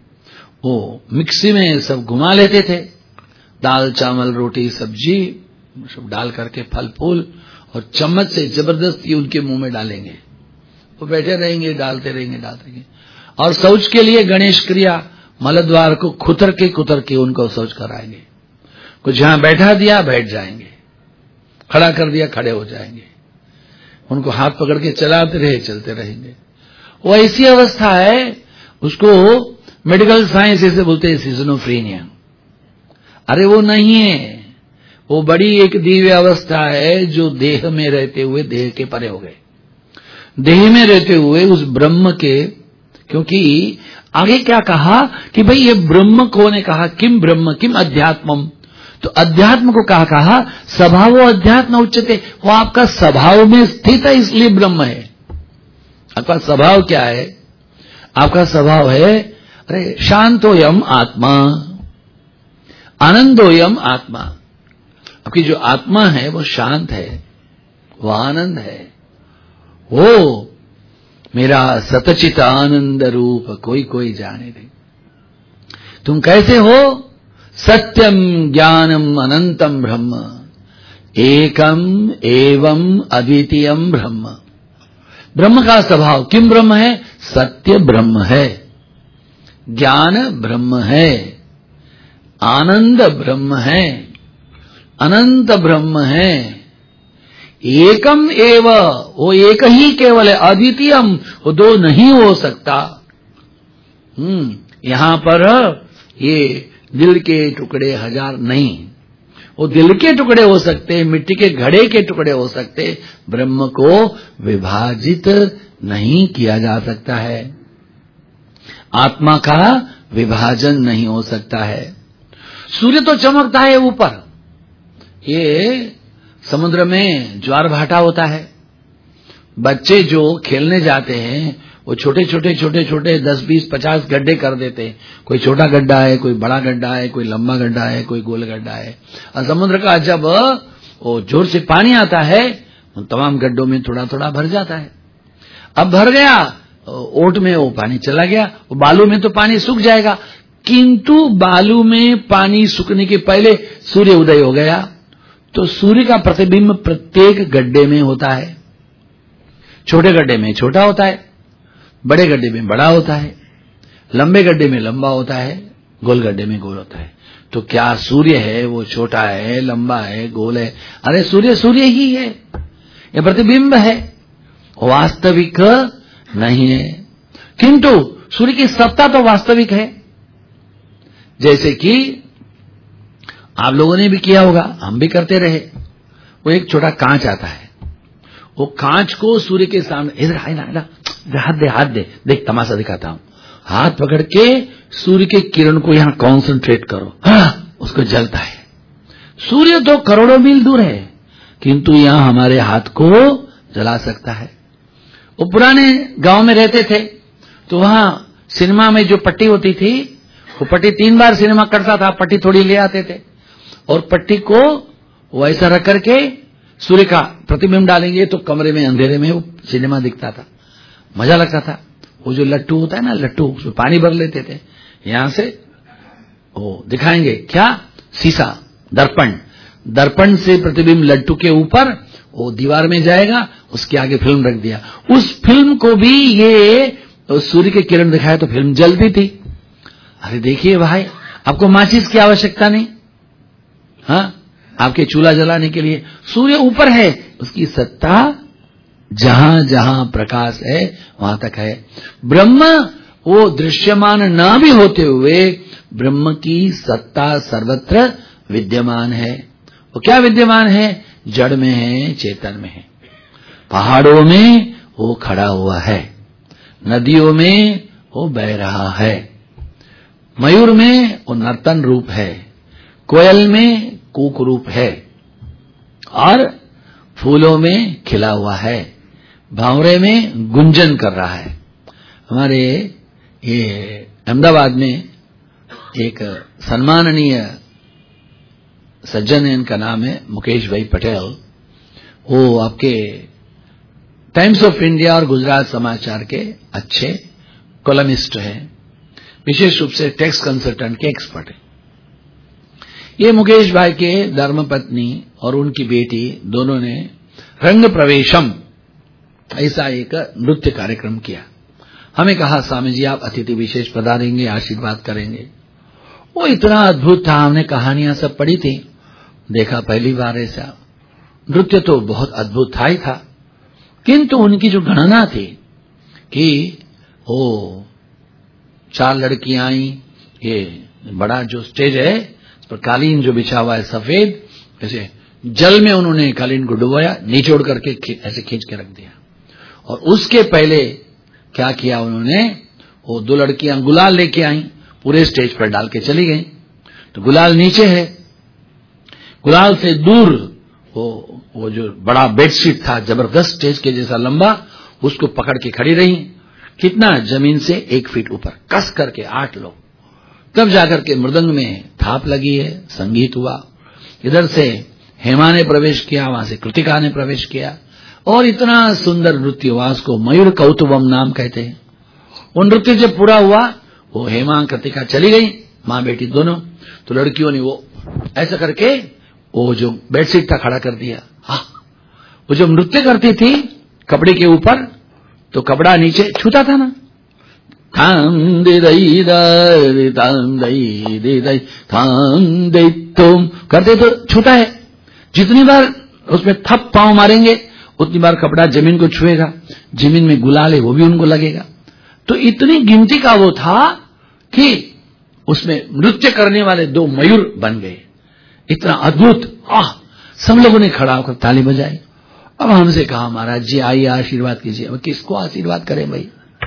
वो मिक्सी में सब घुमा लेते थे, दाल चावल रोटी सब्जी सब डाल करके फल फूल, और चम्मच से जबरदस्ती उनके मुंह में डालेंगे। वो बैठे रहेंगे, डालते रहेंगे डालते रहेंगे। और शौच के लिए गणेश क्रिया, मलद्वार को खुतर के खुतर के उनको शौच कराएंगे। कुछ जहां बैठा दिया बैठ जाएंगे, खड़ा कर दिया खड़े हो जाएंगे, उनको हाथ पकड़ के चलाते रहे चलते रहेंगे। वो ऐसी अवस्था है, उसको मेडिकल साइंस ऐसे बोलते हैं सिजोफ्रेनिया। अरे वो नहीं है, वो बड़ी एक दिव्य अवस्था है जो देह में रहते हुए देह के परे हो गए, देह में रहते हुए उस ब्रह्म के। क्योंकि आगे क्या कहा कि भाई ये ब्रह्म को ने कहा किम ब्रह्म किम अध्यात्मम, तो अध्यात्म को कहा कहा स्वभाव अध्यात्म उच्चते, वो आपका स्वभाव में स्थित है इसलिए ब्रह्म है। आपका स्वभाव क्या है? आपका स्वभाव है अरे शांतोयम आत्मा, आनंदोयम आत्मा। आपकी जो आत्मा है वो शांत है, वो आनंद है, वो मेरा सतचित आनंद रूप कोई कोई जाने दे। तुम कैसे हो? सत्यम ज्ञानम अनंतम ब्रह्म एकम एवं अद्वितीयम ब्रह्म। ब्रह्म का स्वभाव किम ब्रह्म है? सत्य ब्रह्म है, ज्ञान ब्रह्म है, आनंद ब्रह्म है, अनंत ब्रह्म है, एकम एव, वो एक ही केवल है, अद्वितीयम, वो दो नहीं हो सकता। हम्म यहां पर ये दिल के टुकड़े हजार नहीं, वो दिल के टुकड़े हो सकते, मिट्टी के घड़े के टुकड़े हो सकते, ब्रह्म को विभाजित नहीं किया जा सकता है। आत्मा का विभाजन नहीं हो सकता है। सूर्य तो चमकता है ऊपर, ये समुद्र में ज्वार भाटा होता है। बच्चे जो खेलने जाते हैं वो छोटे छोटे छोटे छोटे दस बीस पचास गड्ढे कर देते हैं। कोई छोटा गड्ढा है, कोई बड़ा गड्ढा है, कोई लंबा गड्ढा है, कोई गोल गड्ढा है। और समुद्र का जब वो जोर से पानी आता है तो तमाम गड्ढों में थोड़ा थोड़ा भर जाता है। अब भर गया, ओट में वो पानी चला गया, वो बालू में तो पानी सूख जाएगा, किंतु बालू में पानी सूखने के पहले सूर्य उदय हो गया, तो सूर्य का प्रतिबिंब प्रत्येक गड्ढे में होता है। छोटे गड्ढे में छोटा होता है, बड़े गड्ढे में बड़ा होता है, लंबे गड्ढे में लंबा होता है, गोल गड्ढे में गोल होता है। तो क्या सूर्य है वो छोटा है, लंबा है, गोल है? अरे सूर्य सूर्य ही है, ये प्रतिबिंब है, वास्तविक नहीं है। किंतु सूर्य की सत्ता तो वास्तविक है। जैसे कि आप लोगों ने भी किया होगा, हम भी करते रहे। वो एक छोटा कांच आता है, वो कांच को सूर्य के सामने, इधर आए ना, इधर हाथ दे, हाथ दे, देख तमाशा दिखाता हूं। हाथ पकड़ के सूर्य के किरण को यहां कॉन्सेंट्रेट करो, हाँ, उसको जलता है। सूर्य तो करोड़ों मील दूर है, किंतु यहां हमारे हाथ को जला सकता है। वो पुराने गांव में रहते थे, तो वहां सिनेमा में जो पट्टी होती थी, वो पट्टी तीन बार सिनेमा करता था, पट्टी थोड़ी ले आते थे और पट्टी को वैसा रख करके सूर्य का प्रतिबिंब डालेंगे तो कमरे में अंधेरे में वो सिनेमा दिखता था, मजा लगता था। वो जो लट्टू होता है ना, लट्टू, उसमें पानी भर लेते थे, यहां से वो दिखाएंगे क्या, शीशा, दर्पण, दर्पण से प्रतिबिंब लट्टू के ऊपर वो दीवार में जाएगा, उसके आगे फिल्म रख दिया। उस फिल्म को भी ये सूर्य के किरण दिखाए तो फिल्म जलती थी। अरे देखिए भाई, आपको माचिस की आवश्यकता नहीं, हाँ, आपके चूल्हा जलाने के लिए सूर्य ऊपर है, उसकी सत्ता जहां जहां प्रकाश है वहां तक है। ब्रह्म वो दृश्यमान ना भी होते हुए ब्रह्म की सत्ता सर्वत्र विद्यमान है। वो क्या विद्यमान है? जड़ में है, चेतन में है। पहाड़ों में वो खड़ा हुआ है, नदियों में वो बह रहा है, मयूर में वो नर्तन रूप है, कोयल में कूक रूप है, और फूलों में खिला हुआ है, भावरे में गुंजन कर रहा है। हमारे ये अहमदाबाद में एक सम्माननीय सज्जन है, इनका नाम है मुकेश भाई पटेल। वो आपके टाइम्स ऑफ इंडिया और गुजरात समाचार के अच्छे कॉलमिस्ट हैं, विशेष रूप से टैक्स कंसल्टेंट के एक्सपर्ट हैं। ये मुकेश भाई के धर्मपत्नी और उनकी बेटी दोनों ने रंग प्रवेशम ऐसा एक नृत्य कार्यक्रम किया। हमें कहा स्वामी जी आप अतिथि विशेष पधारेंगे, आशीर्वाद करेंगे। वो इतना अद्भुत था, हमने कहानियां सब पढ़ी थी, देखा पहली बार ऐसा नृत्य, तो बहुत अद्भुत था ही था। किंतु उनकी जो गणना थी कि ओ चार लड़कियां आई, ये बड़ा जो स्टेज है इस पर कालीन जो बिछा हुआ है सफेद, ऐसे जल में उन्होंने कालीन को डुबोया, निचोड़ करके ऐसे खींच के रख दिया। और उसके पहले क्या किया उन्होंने, वो दो लड़कियां गुलाल लेके आई, पूरे स्टेज पर डाल के चली गई। तो गुलाल नीचे है, गुलाल से दूर वो वो जो बड़ा बेडशीट था जबरदस्त स्टेज के जैसा लंबा, उसको पकड़ के खड़ी रही। कितना? जमीन से एक फीट ऊपर, कस करके आठ लोग। तब जाकर के मृदंग में थाप लगी है, संगीत हुआ। इधर से हेमा ने प्रवेश किया, वहां से कृतिका ने प्रवेश किया, और इतना सुंदर नृत्य हुआ, उसको मयूर कौतुबम नाम कहते हैं। वो नृत्य जब पूरा हुआ, वो हेमा कृतिका चली गई, माँ बेटी दोनों। तो लड़कियों ने वो ऐसा करके वो जो बेडशीट था खड़ा कर दिया। हाँ, वो जब नृत्य करती थी कपड़े के ऊपर, तो कपड़ा नीचे छूता था ना, थाम दे दई दई थाम दई दे दई थाम दे तुम करते तो छूता है। जितनी बार उसमें थप पांव मारेंगे उतनी बार कपड़ा जमीन को छुएगा, जमीन में गुलाल है वो भी उनको लगेगा। तो इतनी गिनती का वो था कि उसमें नृत्य करने वाले दो मयूर बन गए। इतना अद्भुत, आह, सब लोगों ने खड़ा होकर ताली बजाई। अब हमसे कहा महाराज जी आइए आशीर्वाद कीजिए। अब किसको आशीर्वाद करें भाई?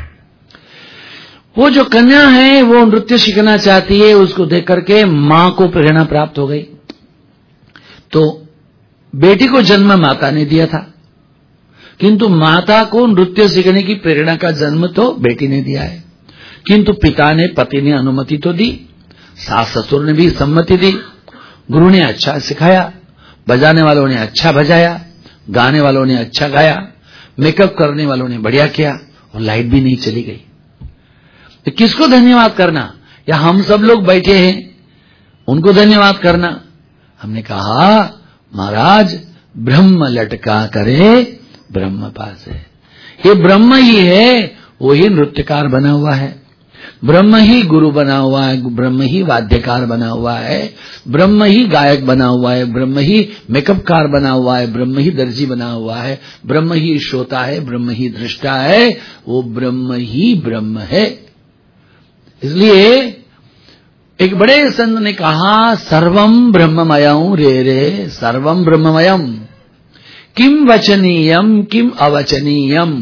वो जो कन्या है वो नृत्य सीखना चाहती है, उसको देख करके मां को प्रेरणा प्राप्त हो गई। तो बेटी को जन्म माता ने दिया था, किंतु माता को नृत्य सीखने की प्रेरणा का जन्म तो बेटी ने दिया है। किंतु पिता ने, पति ने अनुमति तो दी, सास ससुर ने भी सम्मति दी, गुरु ने अच्छा सिखाया, बजाने वालों ने अच्छा बजाया, गाने वालों ने अच्छा गाया, मेकअप करने वालों ने बढ़िया किया, और लाइट भी नहीं चली गई। तो किसको धन्यवाद करना? या हम सब लोग बैठे हैं उनको धन्यवाद करना? हमने कहा महाराज ब्रह्म लटका करे ब्रह्म पास है। ये ब्रह्म ही है, वो ही नृत्यकार बना हुआ है। ब्रह्म ही गुरु बना हुआ है, ब्रह्म ही वाद्यकार बना हुआ है, ब्रह्म ही गायक बना हुआ है, ब्रह्म ही मेकअपकार बना हुआ है, ब्रह्म ही दर्जी बना हुआ है, ब्रह्म ही श्रोता है, ब्रह्म ही दृष्टा है, वो ब्रह्म ही ब्रह्म है। इसलिए एक बड़े संत ने कहा, सर्वम ब्रह्ममयं रे रे, सर्वम ब्रह्ममयं, किम वचनीयम किम अवचनीयम,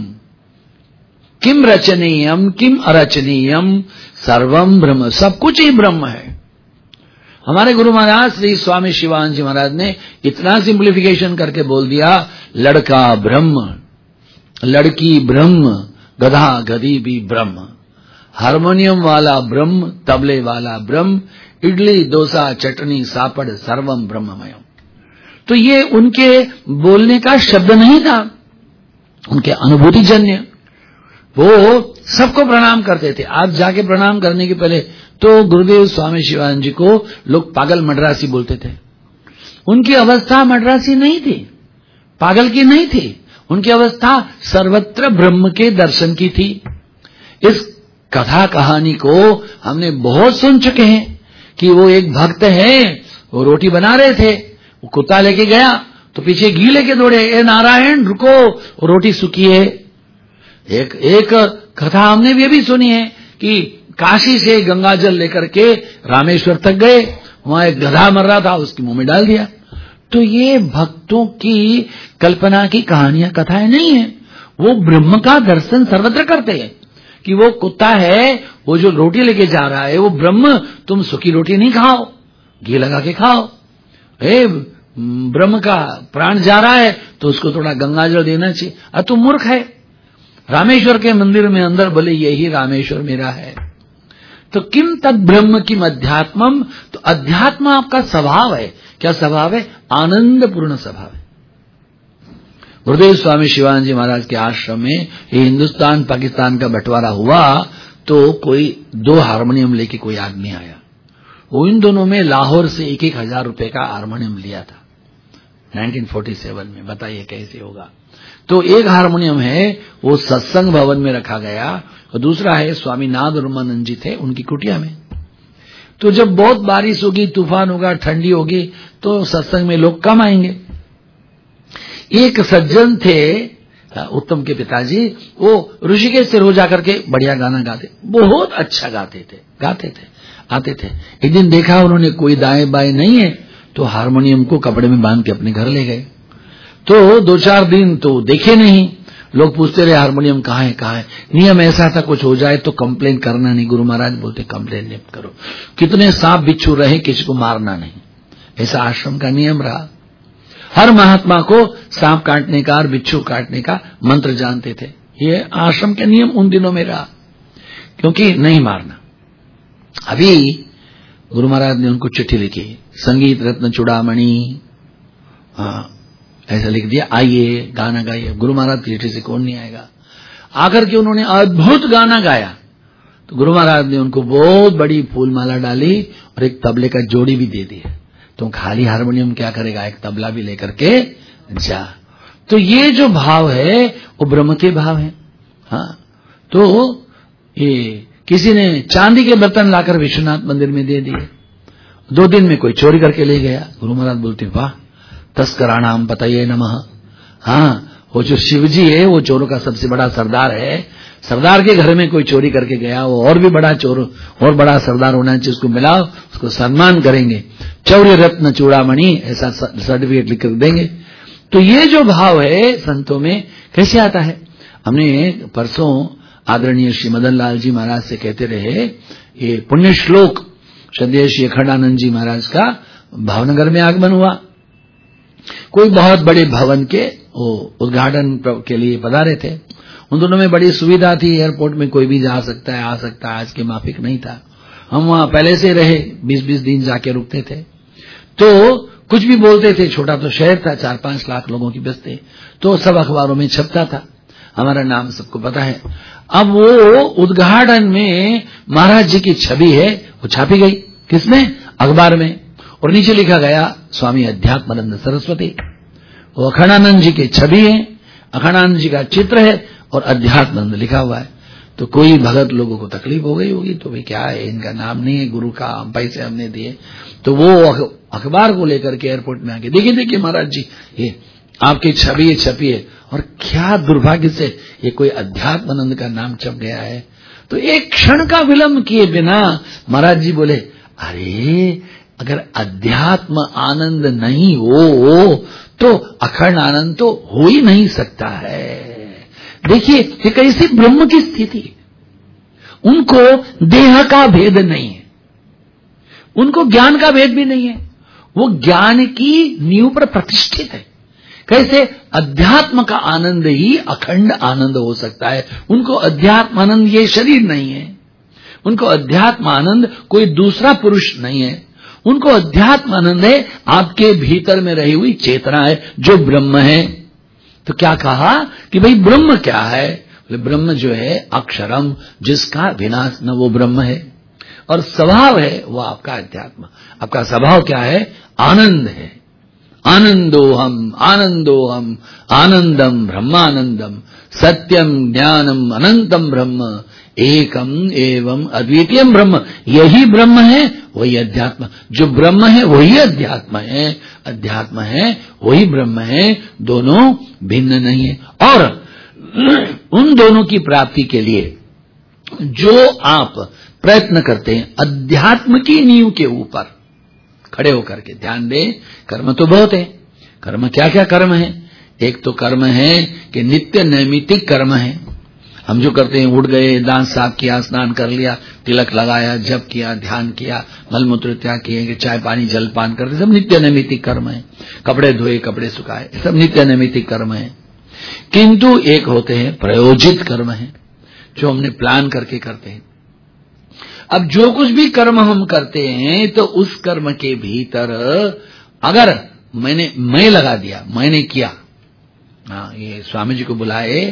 किम रचनीयम किम अरचनीयम, सर्वम ब्रह्म, सब कुछ ही ब्रह्म है। हमारे गुरु महाराज श्री स्वामी शिवानंद जी महाराज ने इतना सिंप्लीफिकेशन करके बोल दिया, लड़का ब्रह्म, लड़की ब्रह्म, गधा गधी भी ब्रह्म, हारमोनियम वाला ब्रह्म, तबले वाला ब्रह्म, इडली डोसा चटनी सापड़ सर्वम ब्रह्ममय। तो ये उनके बोलने का शब्द नहीं था, उनके अनुभूति जन्य। वो सबको प्रणाम करते थे। आप जाके प्रणाम करने के पहले तो गुरुदेव स्वामी शिवानंद जी को लोग पागल मद्रासी बोलते थे। उनकी अवस्था मद्रासी नहीं थी, पागल की नहीं थी, उनकी अवस्था सर्वत्र ब्रह्म के दर्शन की थी। इस कथा कहानी को हमने बहुत सुन चुके हैं कि वो एक भक्त है, वो रोटी बना रहे थे, वो कुत्ता लेके गया तो पीछे घी लेके दौड़े, ए नारायण रुको, वो रोटी सूखी है। एक एक कथा हमने भी, भी सुनी है कि काशी से गंगा जल लेकर के रामेश्वर तक गए, वहां एक गधा मर रहा था, उसके मुंह में डाल दिया। तो ये भक्तों की कल्पना की कहानियां कथाएं नहीं है, वो ब्रह्म का दर्शन सर्वत्र करते हैं कि वो कुत्ता है, वो जो रोटी लेके जा रहा है वो ब्रह्म, तुम सूखी रोटी नहीं खाओ, घी लगा के खाओ। ए ब्रह्म का प्राण जा रहा है तो उसको थोड़ा गंगा जल देना चाहिए। अरे तू मूर्ख है, रामेश्वर के मंदिर में अंदर बोले यही रामेश्वर मेरा है। तो किम तद ब्रह्म किम अध्यात्मम, तो अध्यात्म आपका स्वभाव है। क्या स्वभाव है? आनंदपूर्ण स्वभाव है। गुरुदेव स्वामी शिवानंद जी महाराज के आश्रम में ये हिंदुस्तान पाकिस्तान का बंटवारा हुआ तो कोई दो हारमोनियम लेके कोई आदमी आया, वो इन दोनों में लाहौर से एक एक हजार रुपए का हारमोनियम लिया था नाइनटीन फोर्टी सेवन में। बताइए कैसे होगा। तो एक हारमोनियम है वो सत्संग भवन में रखा गया और दूसरा है स्वामी नाद ब्रह्मानंद जी थे उनकी कुटिया में। तो जब बहुत बारिश होगी, तूफान होगा, ठंडी होगी तो सत्संग में लोग कम आएंगे। एक सज्जन थे उत्तम के पिताजी, वो ऋषिकेश से रोज आकर के बढ़िया गाना गाते, बहुत अच्छा गाते थे, गाते थे, आते थे। एक दिन देखा उन्होंने कोई दाएं बाएं नहीं है तो हारमोनियम को कपड़े में बांध के अपने घर ले गए। तो दो चार दिन तो देखे नहीं, लोग पूछते रहे हारमोनियम कहाँ है कहाँ है। नियम ऐसा था कुछ हो जाए तो कंप्लेन करना नहीं। गुरु महाराज बोलते कंप्लेन नहीं करो, कितने सांप बिच्छू रहे किसी को मारना नहीं, ऐसा आश्रम का नियम रहा। हर महात्मा को सांप काटने का और बिच्छू काटने का मंत्र जानते थे। ये आश्रम का नियम उन दिनों में रहा, क्योंकि नहीं मारना। अभी गुरु महाराज ने उनको चिट्ठी लिखी, संगीत रत्न चूड़ामणि, हाँ ऐसा लिख दिया, आइए गाना गाइए। गुरु महाराज की चिट्ठी से कौन नहीं आएगा। आकर के उन्होंने अद्भुत गाना गाया तो गुरु महाराज ने उनको बहुत बड़ी फूलमाला डाली और एक तबले का जोड़ी भी दे दिया। तुम खाली हारमोनियम क्या करेगा, एक तबला भी लेकर के जा। तो ये जो भाव है वो ब्रह्म के भाव है। हाँ, तो ये किसी ने चांदी के बर्तन लाकर विश्वनाथ मंदिर में दे दिए, दो दिन में कोई चोरी करके ले गया। गुरु महाराज बोलते वाह तस्कराणाम पतये नमः। हाँ, वो जो शिव जी है वो चोरों का सबसे बड़ा सरदार है। सरदार के घर में कोई चोरी करके गया, वो और भी बड़ा चोर और बड़ा सरदार होना चाहिए, उसको मिलाओ, उसको सम्मान करेंगे, चौर्य रत्न चूड़ामणि ऐसा सर्टिफिकेट लिख कर देंगे। तो ये जो भाव है संतों में कैसे आता है। हमने परसों आदरणीय श्री मदन लाल जी महाराज से कहते रहे, ये पुण्य श्लोक श्रद्धेय श्री अखंडानंद जी महाराज का भावनगर में आगमन हुआ। कोई बहुत बड़े भवन के वो उद्घाटन के लिए पधारे थे। उन दोनों में बड़ी सुविधा थी, एयरपोर्ट में कोई भी जा सकता है, आ सकता है, आज के माफिक नहीं था। हम वहां पहले से रहे, बीस बीस दिन जाके रुकते थे। तो कुछ भी बोलते थे, छोटा तो शहर था, चार पांच लाख लोगों की बस्ती, तो सब अखबारों में छपता था, हमारा नाम सबको पता है। अब वो उद्घाटन में महाराज जी की छवि है, वो छापी गई किसमें, अखबार में, और नीचे लिखा गया स्वामी अध्यात्मानंद सरस्वती। वो अखंडानंद जी की छवि है, अखंडानंद जी का चित्र है और अध्यात्मानंद लिखा हुआ है। तो कोई भगत लोगों को तकलीफ हो गई होगी, तो भाई क्या है, इनका नाम नहीं है गुरु का, पैसे हमने दिए, तो वो अखबार को लेकर के एयरपोर्ट में आके, देखिए देखिए महाराज जी, ये आपकी छवि है छपी है, और क्या दुर्भाग्य से ये कोई अध्यात्मानंद का नाम छप गया है। तो एक क्षण का विलंब किए बिना महाराज जी बोले, अरे अगर अध्यात्म आनंद नहीं हो तो अखंड आनंद तो हो ही नहीं सकता है। देखिए ये कैसी ब्रह्म की स्थिति है। उनको देह का भेद नहीं है, उनको ज्ञान का भेद भी नहीं है, वो ज्ञान की नींव पर प्रतिष्ठित है। कैसे अध्यात्म का आनंद ही अखंड आनंद हो सकता है। उनको अध्यात्म आनंद ये शरीर नहीं है, उनको अध्यात्म आनंद कोई दूसरा पुरुष नहीं है, उनको अध्यात्म आनंद है आपके भीतर में रही हुई चेतना है जो ब्रह्म है। तो क्या कहा कि भाई ब्रह्म क्या है, ब्रह्म जो है अक्षरम, जिसका विनाश न वो ब्रह्म है, और स्वभाव है वो आपका अध्यात्म। आपका स्वभाव क्या है, आनंद है। आनंदोहम आनंदोहम आनंदम ब्रह्मानंदम सत्यम ज्ञानम अनंतम ब्रह्म एकम एवं अद्वितीयम ब्रह्म। यही ब्रह्म है, वही अध्यात्म। जो ब्रह्म है वही अध्यात्म है, अध्यात्म है वही ब्रह्म है, दोनों भिन्न नहीं है। और उन दोनों की प्राप्ति के लिए जो आप प्रयत्न करते हैं अध्यात्म की नींव के ऊपर खड़े होकर के, ध्यान दें, कर्म तो बहुत है। कर्म क्या क्या कर्म है? एक तो कर्म है कि नित्य नैमित्तिक कर्म है, हम जो करते हैं, उठ गए, दांत साफ किया, स्नान कर लिया, तिलक लगाया, जप किया, ध्यान किया, मलमूत्र त्याग किए, चाय पानी जलपान करते, सब नित्य नैमित्तिक कर्म है। कपड़े धोए, कपड़े सुखाए, सब नित्य नैमित्तिक कर्म है। किंतु एक होते हैं प्रयोजित कर्म है, जो हमने प्लान करके करते हैं। अब जो कुछ भी कर्म हम करते हैं तो उस कर्म के भीतर अगर मैंने मैं लगा दिया, मैंने किया, हाँ, ये स्वामी जी को बुलाए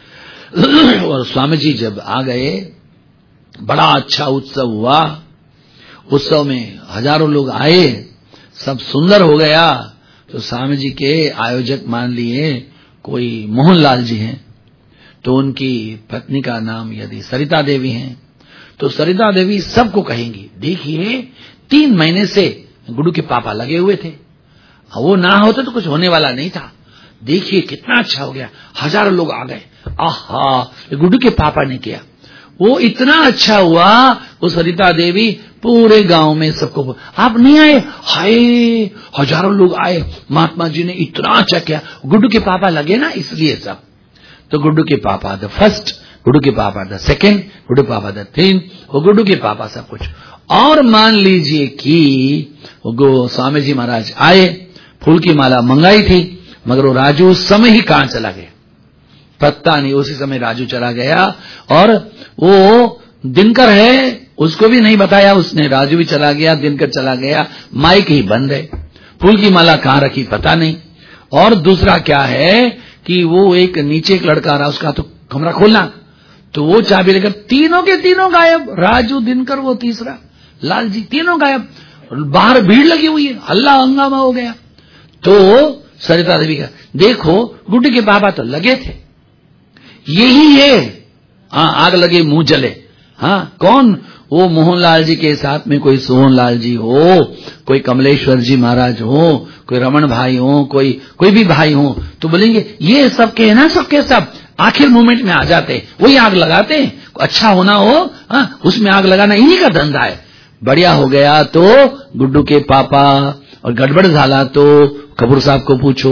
और स्वामी जी जब आ गए, बड़ा अच्छा उत्सव हुआ। उत्सव में हजारों लोग आए, सब सुंदर हो गया। तो स्वामी जी के आयोजक मान लिए कोई मोहनलाल जी हैं, तो उनकी पत्नी का नाम यदि सरिता देवी हैं, तो सरिता देवी सबको कहेंगी, देखिए तीन महीने से गुड्डू के पापा लगे हुए थे, वो ना होते तो कुछ होने वाला नहीं था, देखिए कितना अच्छा हो गया, हजारों लोग आ गए, आहा गुड्डू के पापा ने किया, वो इतना अच्छा हुआ। वो सरिता देवी पूरे गांव में सबको, आप नहीं आए, हाय हजारों लोग आए, महात्मा जी ने इतना अच्छा किया, गुड्डू के पापा लगे ना, इसलिए सब। तो गुड्डू के पापा द फर्स्ट, गुड्डू के पापा द सेकेंड, गुड्डू पापा द थर्ड, वो गुड्डू के पापा सब कुछ। और मान लीजिए कि वो स्वामी जी महाराज आए, फूल की माला मंगाई थी, मगर वो राजू उस समय ही कहां चला गया पता नहीं, उसी समय राजू चला गया। और वो दिनकर है, उसको भी नहीं बताया उसने, राजू भी चला गया, दिनकर चला गया, माइक ही बंद है, फूल की माला कहां रखी पता नहीं। और दूसरा क्या है कि वो एक नीचे एक लड़का रहा, उसका तो कमरा खोलना, तो वो चाबी लेकर, तीनों के तीनों गायब, राजू, दिनकर, वो तीसरा लाल जी, तीनों गायब। बाहर भीड़ लगी हुई है, हल्ला हंगामा हो गया। तो सरिता देवी का, देखो गुड्डू के पापा तो लगे थे, यही है, हाँ आग लगे मुंह जले। हाँ कौन? वो मोहनलाल जी के साथ में कोई सोहनलाल जी हो, कोई कमलेश्वर जी महाराज हो, कोई रमन भाई हो, कोई कोई भी भाई हो, तो बोलेंगे ये सबके है ना, सबके सब आखिर मोमेंट में आ जाते, वही आग लगाते हैं। अच्छा होना हो, हाँ, उसमें आग लगाना इन्हीं का धंधा है। बढ़िया हो गया तो गुड्डू के पापा, और गड़बड़ झाला तो कपूर साहब को पूछो,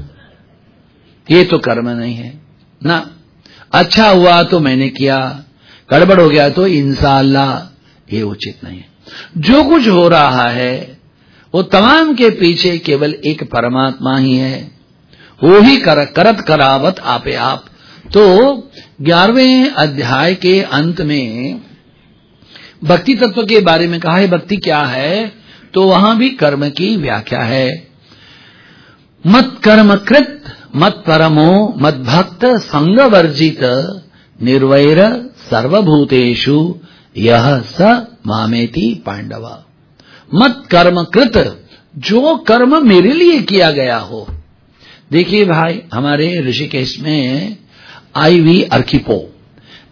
ये तो कर्म नहीं है ना। अच्छा हुआ तो मैंने किया, गड़बड़ हो गया तो इंशाअल्लाह, ये उचित नहीं है। जो कुछ हो रहा है वो तमाम के पीछे केवल एक परमात्मा ही है, वो ही कर, करत करावत आपे आप। तो ग्यारहवें अध्याय के अंत में भक्ति तत्व के बारे में कहा है। भक्ति क्या है? तो वहां भी कर्म की व्याख्या है। मत कर्म कृत मत परमो मत भक्त संग वर्जित निर्वैर सर्वभूतेषु यह स मामेति पांडवा। मत कर्म कृत, जो कर्म मेरे लिए किया गया हो। देखिए भाई, हमारे ऋषिकेश में I V Arkhipov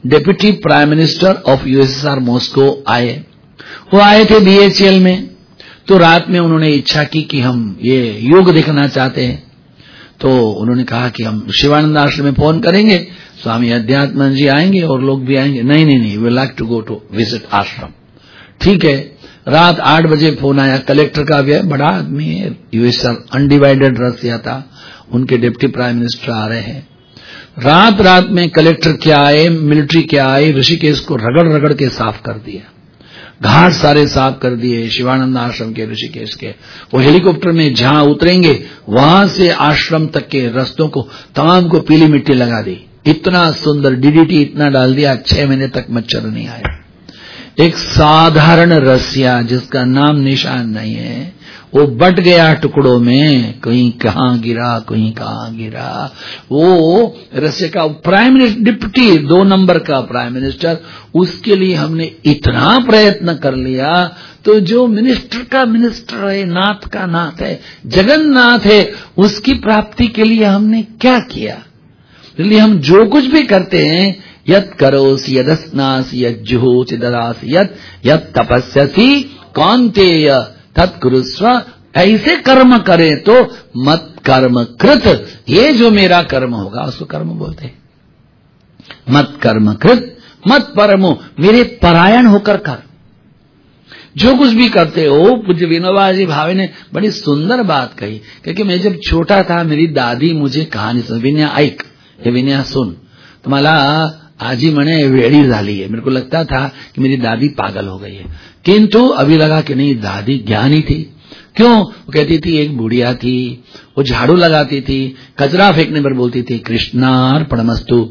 deputy prime minister of USSR Moscow आए। वो आए थे बीएचएल में, तो रात में उन्होंने इच्छा की कि हम ये योग देखना चाहते हैं। तो उन्होंने कहा कि हम शिवानंद आश्रम में फोन करेंगे, स्वामी अध्यात्मानंद जी आएंगे और लोग भी आएंगे। नहीं नहीं नहीं, we like to go to visit ashram. ठीक है, रात आठ बजे फोन आया। कलेक्टर का भी बड़ा आदमी है, यूएसआर अनडिवाइडेड रसिया था, उनके डिप्टी प्राइम मिनिस्टर आ रहे हैं। रात रात में कलेक्टर क्या आए, मिलिट्री क्या आए, ऋषिकेश को रगड़ रगड़ के साफ कर दिया, घाट सारे साफ कर दिए शिवानंद आश्रम के, ऋषिकेश के। वो हेलीकॉप्टर में जहां उतरेंगे वहां से आश्रम तक के रास्तों को तमाम को पीली मिट्टी लगा दी। इतना सुंदर डीडीटी इतना डाल दिया, छह महीने तक मच्छर नहीं आया। एक साधारण रसिया जिसका नाम निशान नहीं है, वो बट गया टुकड़ों में, कहीं कहां गिरा कहीं कहां गिरा। वो रसिया का प्राइम मिनिस्टर, डिप्टी दो नंबर का प्राइम मिनिस्टर, उसके लिए हमने इतना प्रयत्न कर लिया। तो जो मिनिस्टर का मिनिस्टर है, नाथ का नाथ है, जगन्नाथ है, उसकी प्राप्ति के लिए हमने क्या किया। इसलिए हम जो कुछ भी करते हैं, यत करोसि यदस्नासि यज्जुहोसि ददासि यत यत तपस्यसि कौन्तेय तत्कुरुस्व। ऐसे कर्म करे तो मत कर्म कृत, ये जो मेरा कर्म होगा उसको कर्म बोलते हैं। मत कर्म कृत मत परमो, मेरे परायण होकर कर। जो कुछ भी करते हो, पूज्य विनोबा जी भावे ने बड़ी सुंदर बात कही, क्योंकि मैं जब छोटा था मेरी दादी मुझे कहानी सुन, विनया ऐक, हे विनया सुन, तुम्हाला आजी मने वेड़ी झाली है। मेरे को लगता था कि मेरी दादी पागल हो गई है, किंतु अभी लगा कि नहीं, दादी ज्ञानी थी। क्यों? वो कहती थी, एक बुढ़िया थी, वो झाड़ू लगाती थी, कचरा फेंकने पर बोलती थी कृष्णार्पणमस्तु,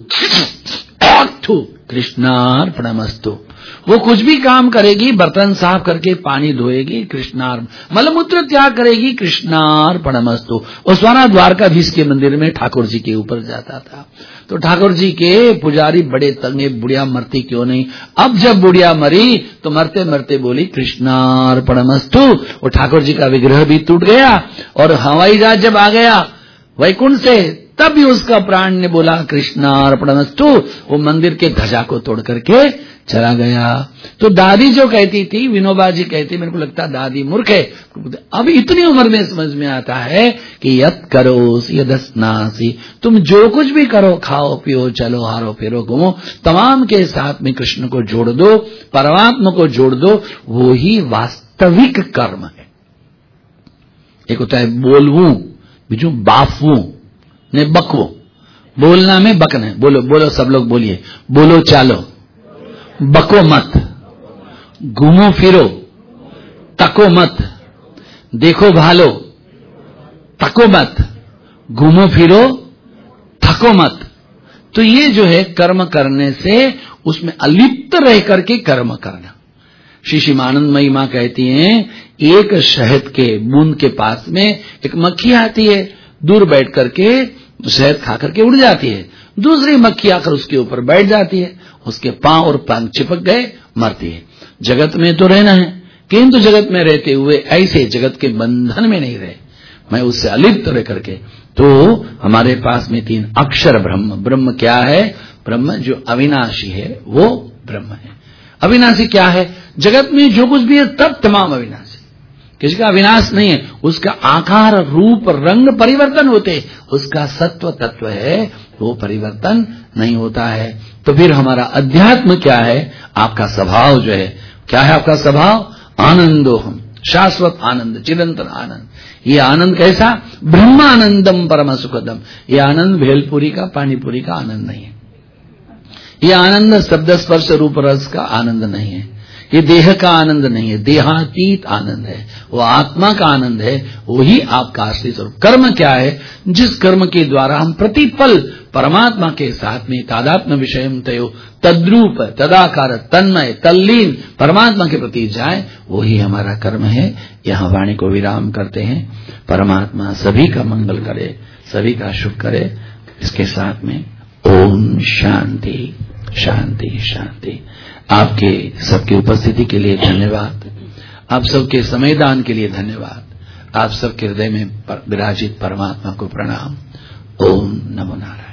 कृष्णार्पणमस्तु। वो कुछ भी काम करेगी, बर्तन साफ करके पानी धोएगी, कृष्णार्पण, मलमूत्र त्याग करेगी, कृष्णार्पणमस्तु। वो सारा द्वारकाधीश के मंदिर में ठाकुर जी के ऊपर जाता था। तो ठाकुर जी के पुजारी बड़े तंगे, बुढ़िया मरती क्यों नहीं। अब जब बुढ़िया मरी तो मरते मरते बोली कृष्णार्पणमस्तु। वो ठाकुर जी का विग्रह भी टूट गया, और हवाई जहाज जब आ गया वैकुंठ से, तब भी उसका प्राण ने बोला कृष्णार्पणमस्तु। वो मंदिर के ध्वजा को तोड़ करके चला गया। तो दादी जो कहती थी, विनोबा जी कहती, मेरे को लगता दादी मूर्ख है। अब इतनी उम्र में समझ में आता है कि यत करोसि यदस्नासि, तुम जो कुछ भी करो, खाओ पियो चलो हारो फेरो घूमो, तमाम के साथ में कृष्ण को जोड़ दो, परमात्मा को जोड़ दो, वो ही वास्तविक कर्म है। एक होता है बोलवू, बीजू बाफू ने बकवो। बोलना में बकना है, बोलो बोलो सब लोग बोलिए, बोलो चालो, बको मत, घूमो फिरो, तको मत, देखो भालो, तको मत, घूमो फिरो, थको मत। तो ये जो है कर्म करने से उसमें अलिप्त रह करके कर्म करना। श्री शिवानंदमयी मां कहती हैं, एक शहद के बूंद के पास में एक मक्खी आती है, दूर बैठ करके शहद खा करके उड़ जाती है, दूसरी मक्खी आकर उसके ऊपर बैठ जाती है, उसके पांव और पंख चिपक गए, मरती है। जगत में तो रहना है, किंतु जगत में रहते हुए ऐसे जगत के बंधन में नहीं रहे, मैं उससे अलिप्त रह करके। तो हमारे पास में तीन अक्षर ब्रह्म, ब्रह्म क्या है? ब्रह्म जो अविनाशी है वो ब्रह्म है। अविनाशी क्या है? जगत में जो कुछ भी है तब तमाम अविनाशी, किसी का अविनाश नहीं है, उसका आकार रूप रंग परिवर्तन होते, उसका सत्व तत्व है वो परिवर्तन नहीं होता है। तो फिर हमारा अध्यात्म क्या है? आपका स्वभाव जो है, क्या है आपका स्वभाव? आनंदो हम, शाश्वत आनंद, चिरंतन आनंद। ये आनंद कैसा? ब्रह्मानंदम परम सुखदम। ये आनंद भेलपुरी का, पानीपुरी का आनंद नहीं है। ये आनंद शब्द स्पर्श रूप रस का आनंद नहीं है, ये देह का आनंद नहीं है, देहातीत आनंद है, वो आत्मा का आनंद है, वही आपका असली स्वरूप। कर्म क्या है? जिस कर्म के द्वारा हम प्रतिपल परमात्मा के साथ में तादात्म्य विषयम तयो तद्रूप तदाकार तन्मय तल्लीन परमात्मा के प्रति जाए, वही हमारा कर्म है। यहाँ वाणी को विराम करते हैं। परमात्मा सभी का मंगल करे, सभी का शुभ करे। इसके साथ में ओम शांति शांति शांति। आपके सबकी उपस्थिति के लिए धन्यवाद, आप सबके समयदान के लिए धन्यवाद, आप सबके हृदय में विराजित परमात्मा को प्रणाम। ओम नमो नारायण।